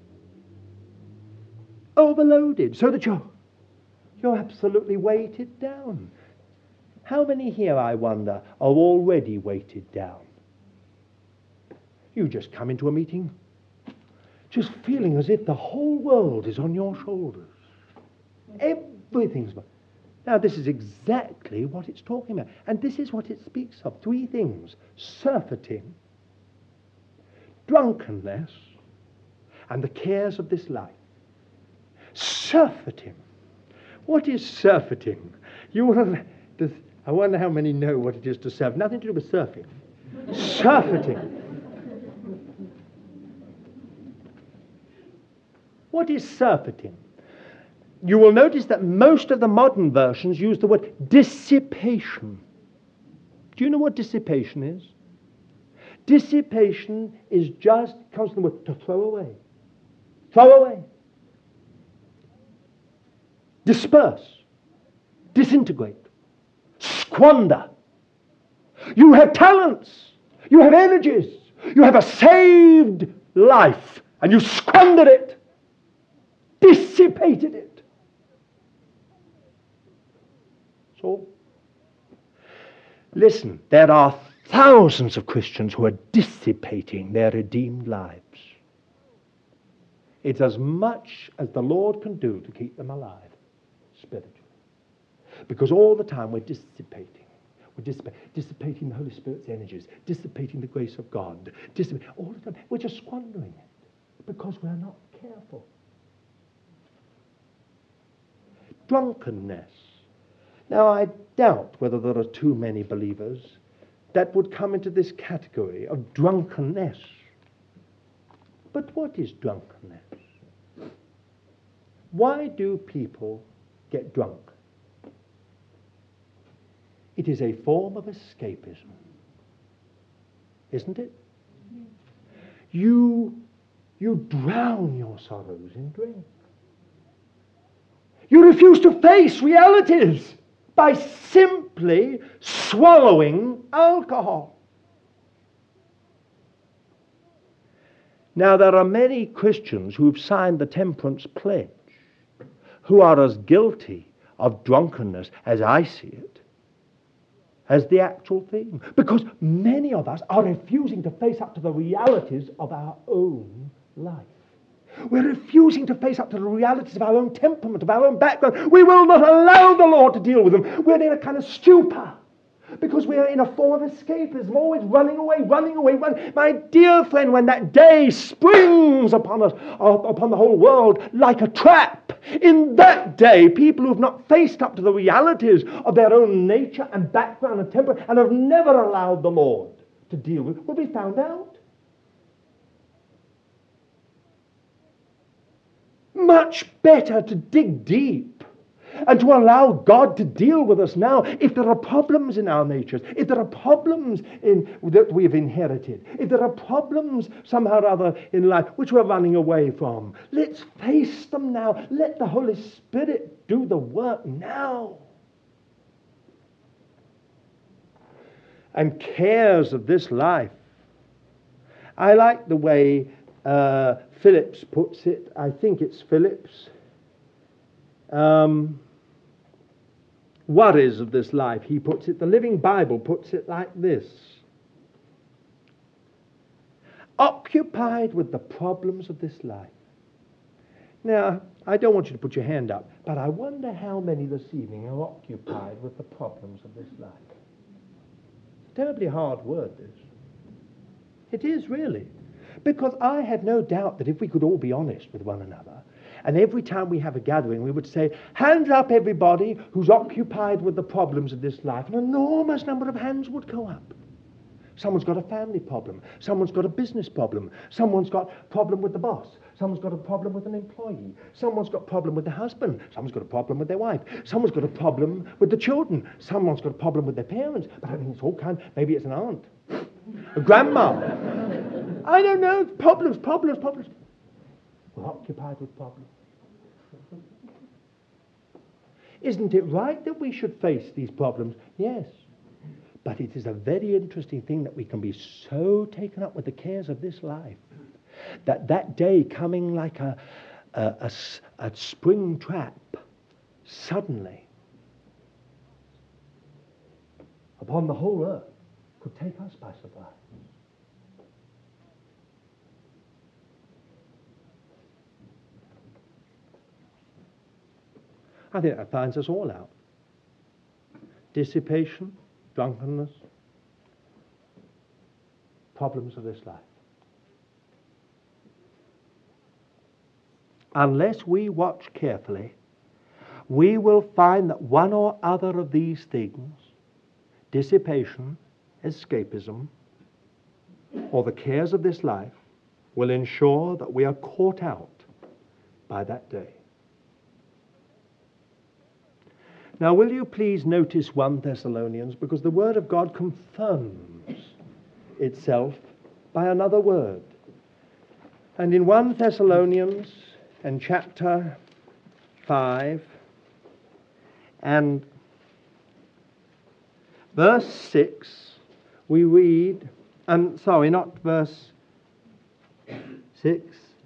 Overloaded. So that you're absolutely weighted down. How many here, I wonder, are already weighted down? You just come into a meeting just feeling as if the whole world is on your shoulders. Everything's... Now, this is exactly what it's talking about. And this is what it speaks of. Three things: surfeiting, drunkenness, and the cares of this life. Surfeiting. What is surfeiting? I wonder how many know what it is to surf. Nothing to do with surfing. Surfeiting. What is surfeiting? You will notice that most of the modern versions use the word dissipation. Do you know what dissipation is? Dissipation is just, comes from the word to throw away. Throw away. Disperse. Disintegrate. Squander. You have talents. You have energies. You have a saved life. And you squandered it. Dissipated it. So, listen, there are thousands of Christians who are dissipating their redeemed lives. It's as much as the Lord can do to keep them alive spiritually. Because all the time we're dissipating. We're dissipating the Holy Spirit's energies, dissipating the grace of God. All the time. We're just squandering it because we're not careful. Drunkenness. Now, I doubt whether there are too many believers that would come into this category of drunkenness. But what is drunkenness? Why do people get drunk? It is a form of escapism, isn't it? You drown your sorrows in drink. You refuse to face realities by simply swallowing alcohol. Now, there are many Christians who've signed the Temperance Pledge who are as guilty of drunkenness, as I see it, as the actual thing. Because many of us are refusing to face up to the realities of our own life. We're refusing to face up to the realities of our own temperament, of our own background. We will not allow the Lord to deal with them. We're in a kind of stupor because we're in a form of escapism, always running away. My dear friend, when that day springs upon us, upon the whole world, like a trap, in that day, people who have not faced up to the realities of their own nature and background and temperament and have never allowed the Lord to deal with will be found out. Much better to dig deep and to allow God to deal with us now. If there are problems in our natures, if there are problems that we've inherited, if there are problems somehow or other in life which we're running away from, let's face them now. Let the Holy Spirit do the work now. And cares of this life. I like the way Phillips puts it. I think it's Phillips. Worries of this life, he puts it. The Living Bible puts it like this. Occupied with the problems of this life. Now, I don't want you to put your hand up, but I wonder how many this evening are occupied with the problems of this life. It's a terribly hard word, this. It is really. Because I have no doubt that if we could all be honest with one another, and every time we have a gathering, we would say, hands up everybody who's occupied with the problems of this life. An enormous number of hands would go up. Someone's got a family problem. Someone's got a business problem. Someone's got a problem with the boss. Someone's got a problem with an employee. Someone's got a problem with the husband. Someone's got a problem with their wife. Someone's got a problem with the children. Someone's got a problem with their parents. But I mean, it's all kinds. Maybe it's an aunt. A grandma. I don't know. Problems. We're occupied with problems. Isn't it right that we should face these problems? Yes. But it is a very interesting thing that we can be so taken up with the cares of this life that day coming like a spring trap suddenly upon the whole earth could take us by surprise. I think that finds us all out. Dissipation, drunkenness, problems of this life. Unless we watch carefully, we will find that one or other of these things, dissipation, escapism, or the cares of this life will ensure that we are caught out by that day. Now, will you please notice 1 Thessalonians, because the Word of God confirms itself by another word. And in 1 Thessalonians and chapter 5 and verse 6, we read, not verse 6.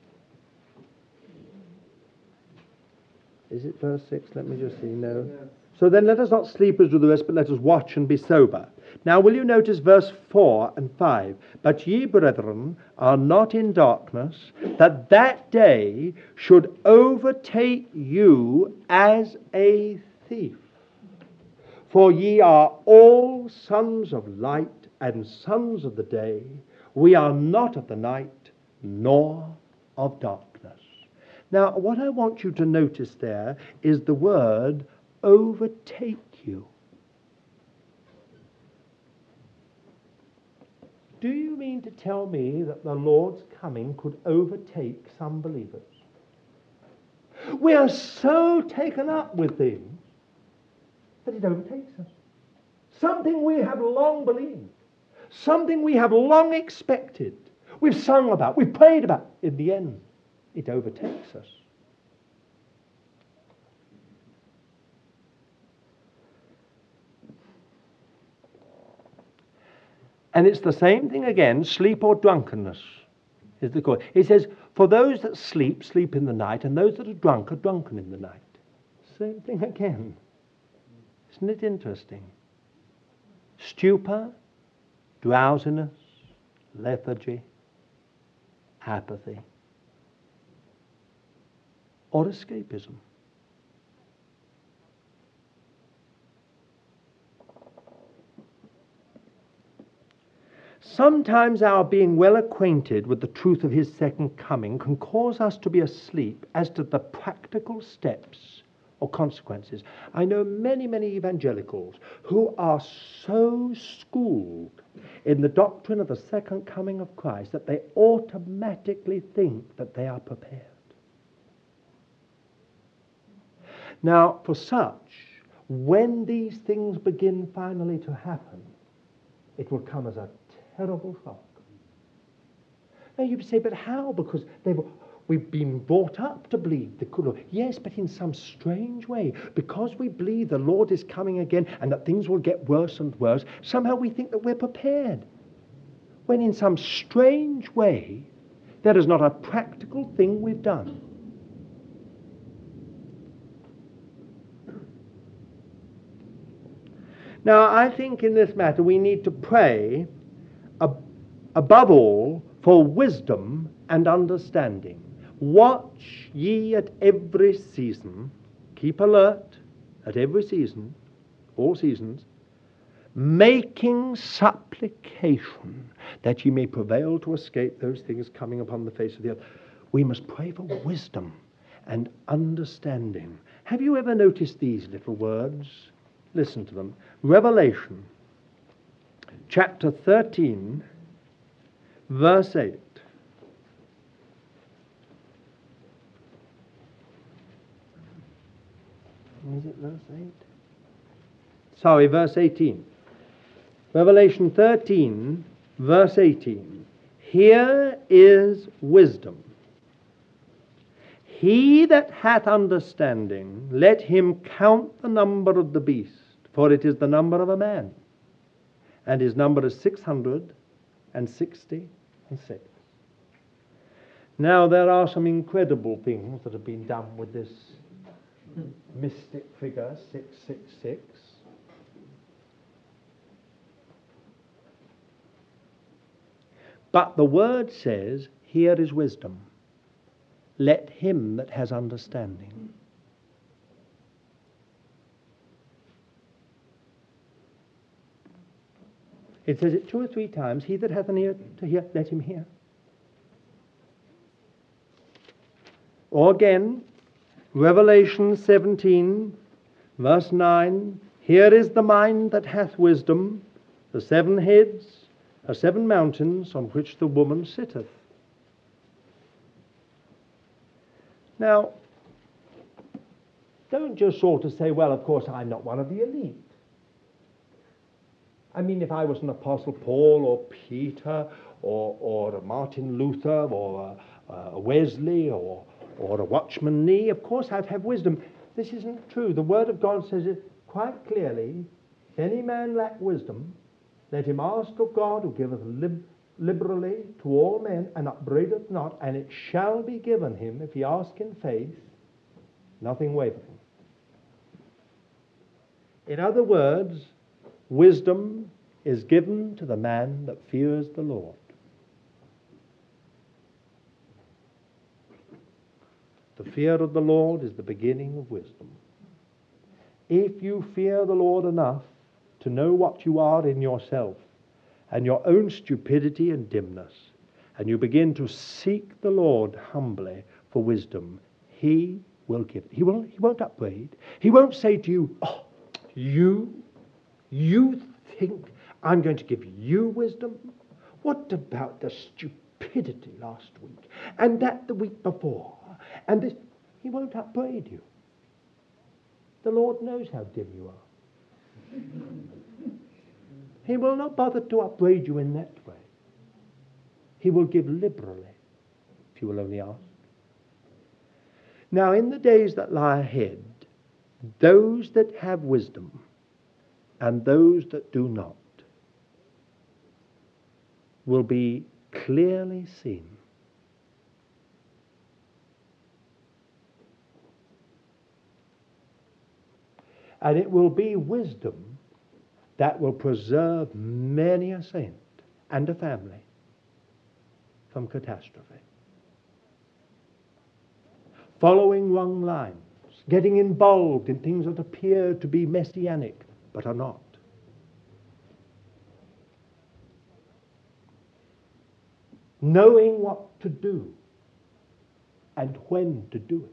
Is it verse 6? Let me just see. No. So then let us not sleep as do the rest, but let us watch and be sober. Now will you notice verse 4 and 5? But ye, brethren, are not in darkness, that that day should overtake you as a thief. For ye are all sons of light and sons of the day. We are not of the night, nor of darkness. Now, what I want you to notice there is the word overtake you. Do you mean to tell me that the Lord's coming could overtake some believers? We are so taken up with things that it overtakes us. Something we have long believed, something we have long expected, we've sung about, we've prayed about. In the end, it overtakes us. And it's the same thing again, sleep or drunkenness is the cause. It says, for those that sleep, sleep in the night, and those that are drunken in the night. Same thing again. Isn't it interesting? Stupor, drowsiness, lethargy, apathy, or escapism. Sometimes our being well acquainted with the truth of his second coming can cause us to be asleep as to the practical steps or consequences. I know many, many evangelicals who are so schooled in the doctrine of the second coming of Christ that they automatically think that they are prepared. Now, for such, when these things begin finally to happen, it will come as a terrible shock. Now you say, but how? Because we've been brought up to believe the good Lord. Yes, but in some strange way, because we believe the Lord is coming again and that things will get worse and worse, somehow we think that we're prepared. When in some strange way, there is not a practical thing we've done. Now, I think in this matter we need to pray above all for wisdom and understanding. Watch ye at every season, keep alert at every season, all seasons, making supplication that ye may prevail to escape those things coming upon the face of the earth. We must pray for wisdom and understanding. Have you ever noticed these little words? Listen to them. Revelation chapter 13, verse 8. Is it verse 8? Sorry, verse 18. Revelation 13, verse 18. Here is wisdom. He that hath understanding, let him count the number of the beast, for it is the number of a man, and his number is 666. Now, there are some incredible things that have been done with this mystic figure, 666. But the word says, here is wisdom. Let him that has understanding. It says it 2 or 3 times. He that hath an ear to hear, let him hear. Or again, Revelation 17, verse 9. Here is the mind that hath wisdom, the 7 heads, are 7 mountains on which the woman sitteth. Now, don't just sort of say, well, of course, I'm not one of the elite. I mean, if I was an Apostle Paul or Peter or a Martin Luther or a Wesley or a Watchman Nee, of course I'd have wisdom. This isn't true. The Word of God says it quite clearly. If any man lack wisdom, let him ask of God, who giveth liberally to all men, and upbraideth not, and it shall be given him, if he ask in faith, nothing wavering. In other words, wisdom is given to the man that fears the Lord. The fear of the Lord is the beginning of wisdom. If you fear the Lord enough to know what you are in yourself and your own stupidity and dimness, and you begin to seek the Lord humbly for wisdom, He will give it. He won't upbraid. He won't say to you, oh, you think I'm going to give you wisdom? What about the stupidity last week, and that the week before, and this? He won't upbraid you. The Lord knows how dim you are. He will not bother to upbraid you in that way. He will give liberally, if you will only ask. Now, in the days that lie ahead, those that have wisdom and those that do not will be clearly seen. And it will be wisdom that will preserve many a saint and a family from catastrophe. Following wrong lines, getting involved in things that appear to be messianic but are not. Knowing what to do and when to do it.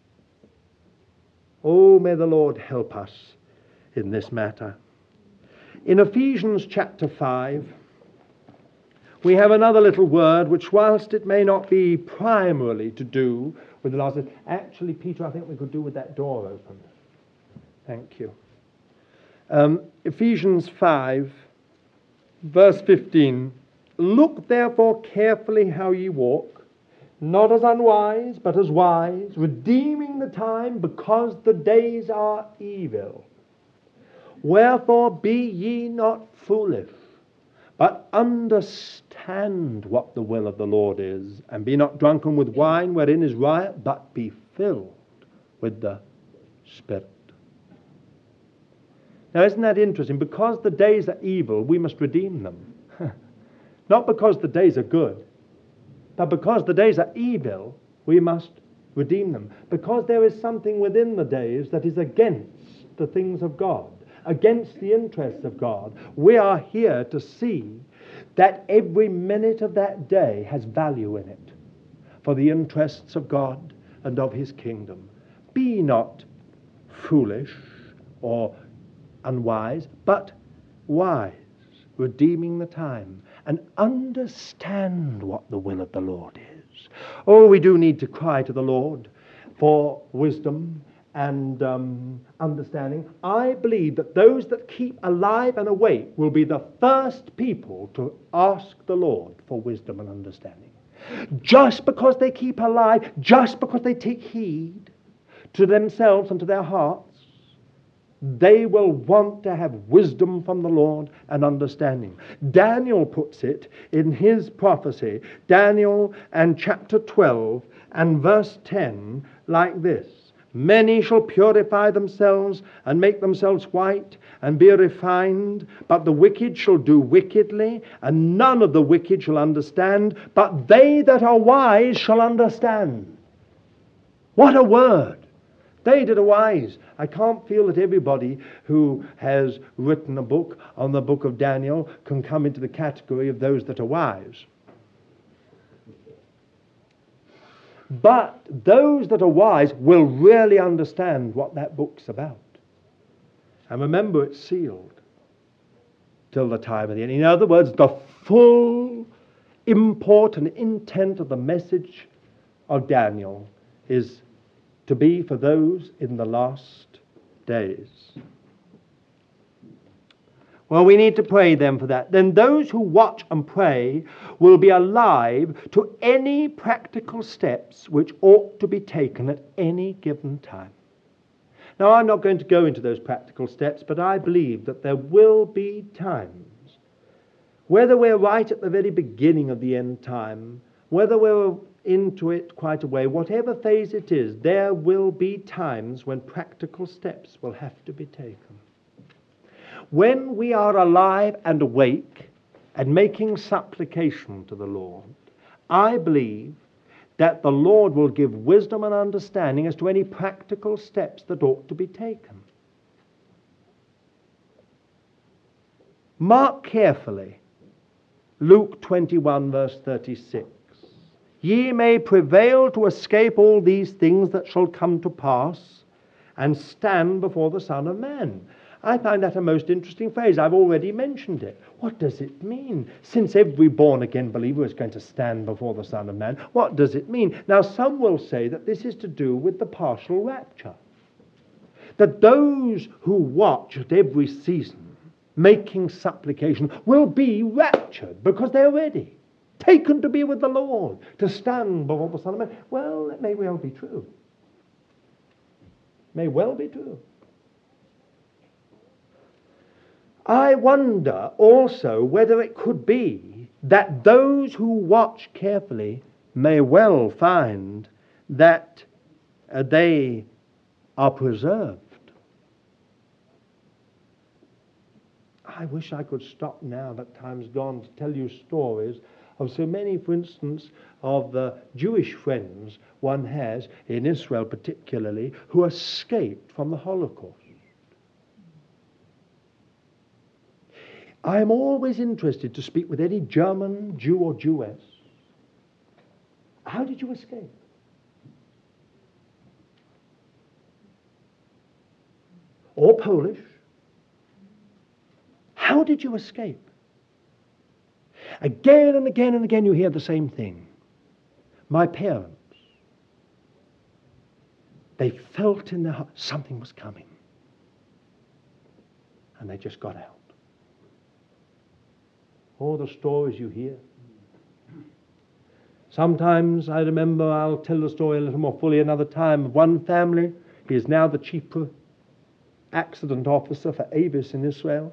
Oh, may the Lord help us in this matter. In Ephesians chapter 5, we have another little word which, whilst it may not be primarily to do with the last... Actually, Peter, I think we could do with that door open. Thank you. Ephesians 5, verse 15. Look therefore carefully how ye walk, not as unwise, but as wise, redeeming the time, because the days are evil. Wherefore be ye not foolish, but understand what the will of the Lord is, and be not drunken with wine wherein is riot, but be filled with the Spirit. Now, isn't that interesting? Because the days are evil, we must redeem them. Not because the days are good, but because the days are evil, we must redeem them. Because there is something within the days that is against the things of God, against the interests of God. We are here to see that every minute of that day has value in it for the interests of God and of His kingdom. Be not foolish or unwise, but wise, redeeming the time, and understand what the will of the Lord is. Oh, we do need to cry to the Lord for wisdom and understanding. I believe that those that keep alive and awake will be the first people to ask the Lord for wisdom and understanding. Just because they keep alive, just because they take heed to themselves and to their hearts, they will want to have wisdom from the Lord and understanding. Daniel puts it in his prophecy, Daniel and chapter 12 and verse 10, like this. Many shall purify themselves and make themselves white and be refined, but the wicked shall do wickedly, and none of the wicked shall understand, but they that are wise shall understand. What a word! They that are wise. I can't feel that everybody who has written a book on the book of Daniel can come into the category of those that are wise. But those that are wise will really understand what that book's about. And remember, it's sealed. till the time of the end. In other words, the full import and intent of the message of Daniel is to be for those in the last days. Well, we need to pray then for that. Then those who watch and pray will be alive to any practical steps which ought to be taken at any given time. Now, I'm not going to go into those practical steps, but I believe that there will be times, whether we're right at the very beginning of the end time, whether we're into it quite a way, whatever phase it is, there will be times when practical steps will have to be taken. When we are alive and awake and making supplication to the Lord, I believe that the Lord will give wisdom and understanding as to any practical steps that ought to be taken. Mark carefully Luke 21, verse 36. Ye may prevail to escape all these things that shall come to pass, and stand before the Son of Man. I find that a most interesting phrase. I've already mentioned it. What does it mean? Since every born-again believer is going to stand before the Son of Man, what does it mean? Now, some will say that this is to do with the partial rapture. That those who watch at every season, making supplication, will be raptured because they're ready, taken to be with the Lord, to stand before the Son of Man. Well, that may well be true. May well be true. I wonder also whether it could be that those who watch carefully may well find that they are preserved. I wish I could stop now, but time's gone, to tell you stories of so many, for instance, of the Jewish friends one has, in Israel particularly, who escaped from the Holocaust. I am always interested to speak with any German, Jew or Jewess. How did you escape? Or Polish. How did you escape? Again and again and again you hear the same thing. My parents, they felt in their heart something was coming. And they just got out. All the stories you hear. Sometimes I remember, I'll tell the story a little more fully another time, of one family. He is now the chief accident officer for Avis in Israel.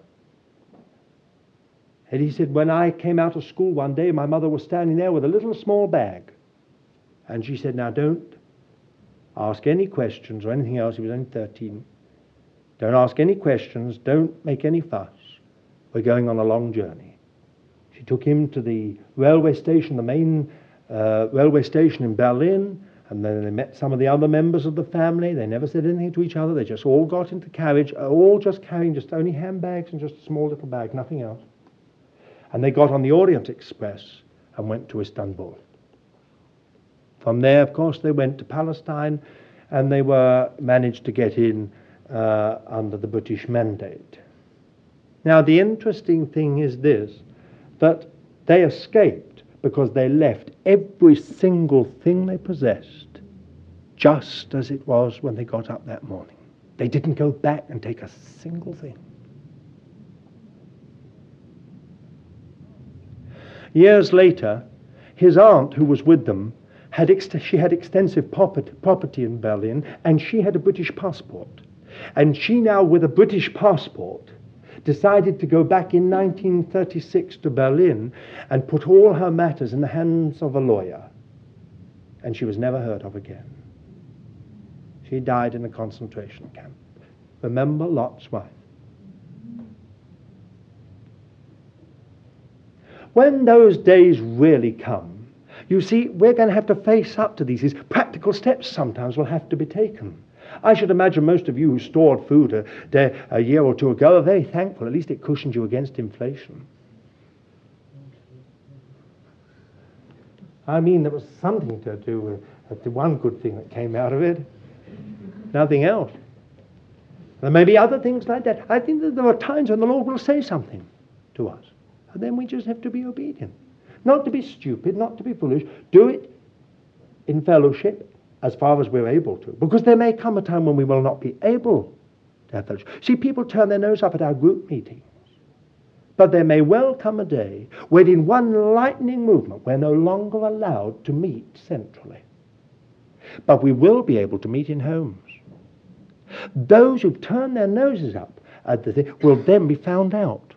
And he said, when I came out of school one day, my mother was standing there with a little small bag. And she said, now don't ask any questions or anything else. He was only 13. Don't ask any questions. Don't make any fuss. We're going on a long journey. She took him to the railway station, the main railway station in Berlin, and then they met some of the other members of the family. They never said anything to each other. They just all got into the carriage, all just carrying just only handbags and just a small little bag, nothing else. And they got on the Orient Express and went to Istanbul. From there, of course, they went to Palestine, and they managed to get in under the British mandate. Now, the interesting thing is this, that they escaped because they left every single thing they possessed just as it was when they got up that morning. They didn't go back and take a single thing. Years later, his aunt, who was with them, she had extensive property in Berlin, and she had a British passport. And she now, with a British passport, decided to go back in 1936 to Berlin and put all her matters in the hands of a lawyer. And she was never heard of again. She died in a concentration camp. Remember Lot's wife. When those days really come, you see, we're going to have to face up to these practical steps sometimes will have to be taken. I should imagine most of you who stored food a year or two ago are very thankful. At least it cushioned you against inflation. I mean, there was something to do with the one good thing that came out of it. Nothing else. There may be other things like that. I think that there are times when the Lord will say something to us. And then we just have to be obedient. Not to be stupid, not to be foolish. Do it in fellowship as far as we're able to. Because there may come a time when we will not be able to have fellowship. See, people turn their nose up at our group meetings. But there may well come a day when in one lightning movement we're no longer allowed to meet centrally. But we will be able to meet in homes. Those who've turned their noses up at the thing will then be found out.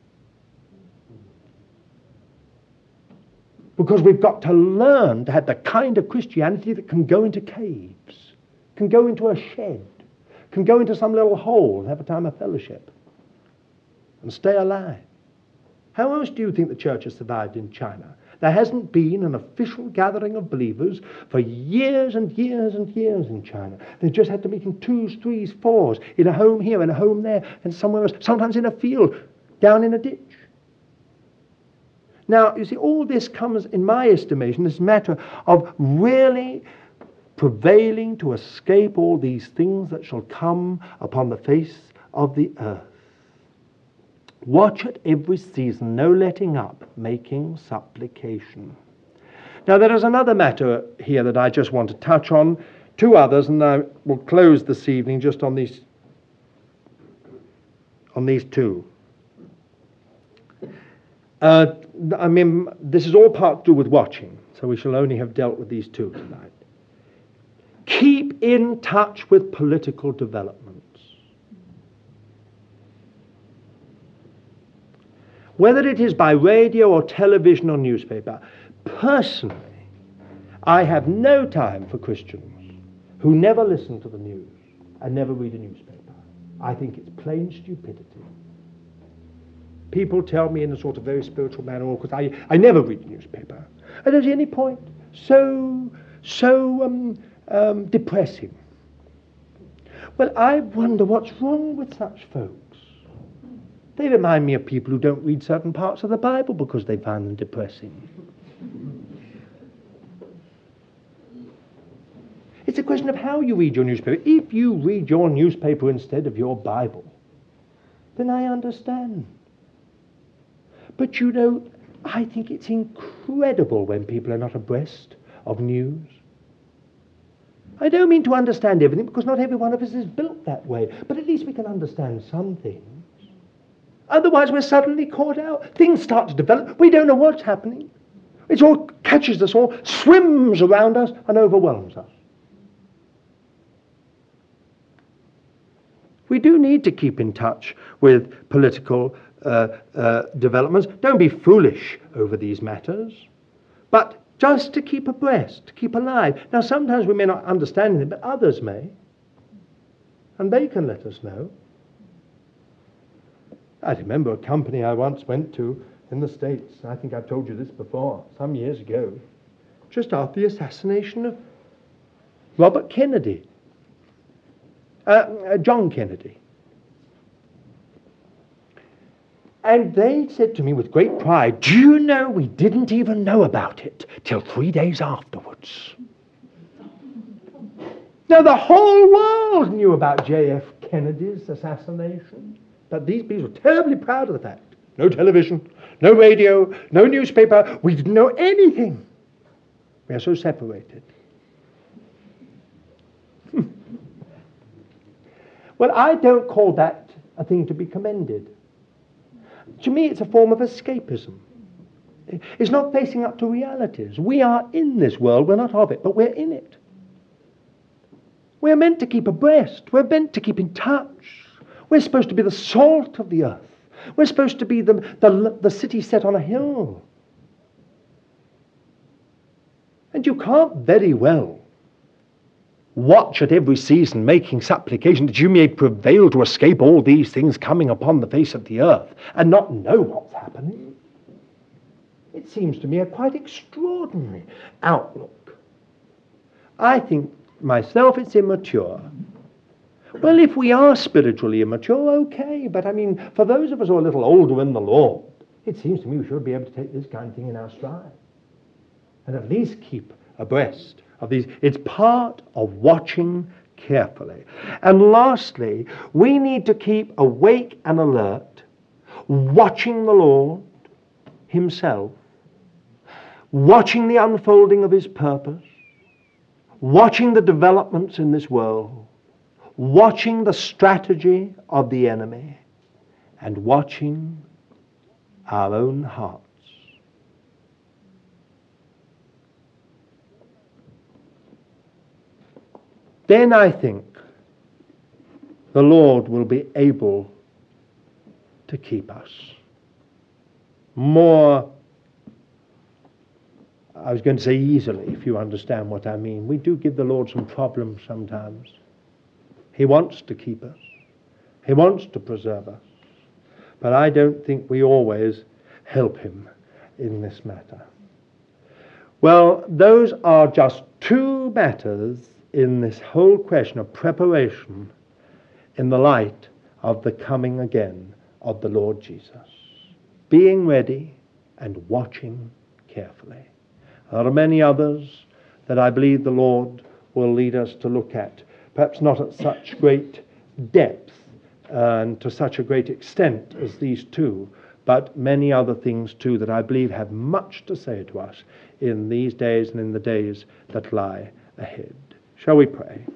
Because we've got to learn to have the kind of Christianity that can go into caves, can go into a shed, can go into some little hole and have a time of fellowship and stay alive. How else do you think the church has survived in China? There hasn't been an official gathering of believers for years and years and years in China. They've just had to meet in 2s, 3s, 4s, in a home here, in a home there, and somewhere else, sometimes in a field, down in a ditch. Now, you see, all this comes, in my estimation, as a matter of really prevailing to escape all these things that shall come upon the face of the earth. Watch at every season, no letting up, making supplication. Now, there is another matter here that I just want to touch on, 2 others, and I will close this evening just on these 2. This is all part to do with watching, so we shall only have dealt with these 2 tonight. Keep in touch with political developments. Whether it is by radio or television or newspaper, personally, I have no time for Christians who never listen to the news and never read a newspaper. I think it's plain stupidity. People tell me in a sort of very spiritual manner, because I never read the newspaper. I don't see any point. So depressing. Well, I wonder what's wrong with such folks. They remind me of people who don't read certain parts of the Bible because they find them depressing. It's a question of how you read your newspaper. If you read your newspaper instead of your Bible, then I understand. But you know, I think it's incredible when people are not abreast of news. I don't mean to understand everything, because not every one of us is built that way, but at least we can understand some things. Otherwise, we're suddenly caught out. Things start to develop. We don't know what's happening. It all catches us all, swims around us, and overwhelms us. We do need to keep in touch with political developments. Don't be foolish over these matters, but just to keep abreast, to keep alive. Now, sometimes we may not understand it, but others may, and they can let us know. I remember a company I once went to in the States. I think I've told you this before, some years ago, just after the assassination of Robert Kennedy, John Kennedy. And they said to me with great pride, "Do you know we didn't even know about it till 3 days afterwards?" Now, the whole world knew about J.F. Kennedy's assassination. But these people were terribly proud of the fact. No television, no radio, no newspaper. We didn't know anything. We are so separated. Well, I don't call that a thing to be commended. To me, it's a form of escapism. It's not facing up to realities. We are in this world. We're not of it, but we're in it. We're meant to keep abreast. We're meant to keep in touch. We're supposed to be the salt of the earth. We're supposed to be the city set on a hill. And you can't very well watch at every season, making supplication that you may prevail to escape all these things coming upon the face of the earth, and not know what's happening. It seems to me a quite extraordinary outlook. I think myself it's immature. Well, if we are spiritually immature, okay, but I mean, for those of us who are a little older in the Lord, it seems to me we should be able to take this kind of thing in our stride and at least keep abreast of these. It's part of watching carefully. And lastly, we need to keep awake and alert watching the Lord himself, watching the unfolding of his purpose, watching the developments in this world, watching the strategy of the enemy, and watching our own hearts. Then I think the Lord will be able to keep us. More, I was going to say easily, if you understand what I mean. We do give the Lord some problems sometimes. He wants to keep us. He wants to preserve us. But I don't think we always help him in this matter. Well, those are just two matters in this whole question of preparation in the light of the coming again of the Lord Jesus. Being ready and watching carefully. There are many others that I believe the Lord will lead us to look at, perhaps not at such great depth and to such a great extent as these two, but many other things too that I believe have much to say to us in these days and in the days that lie ahead. Shall we pray?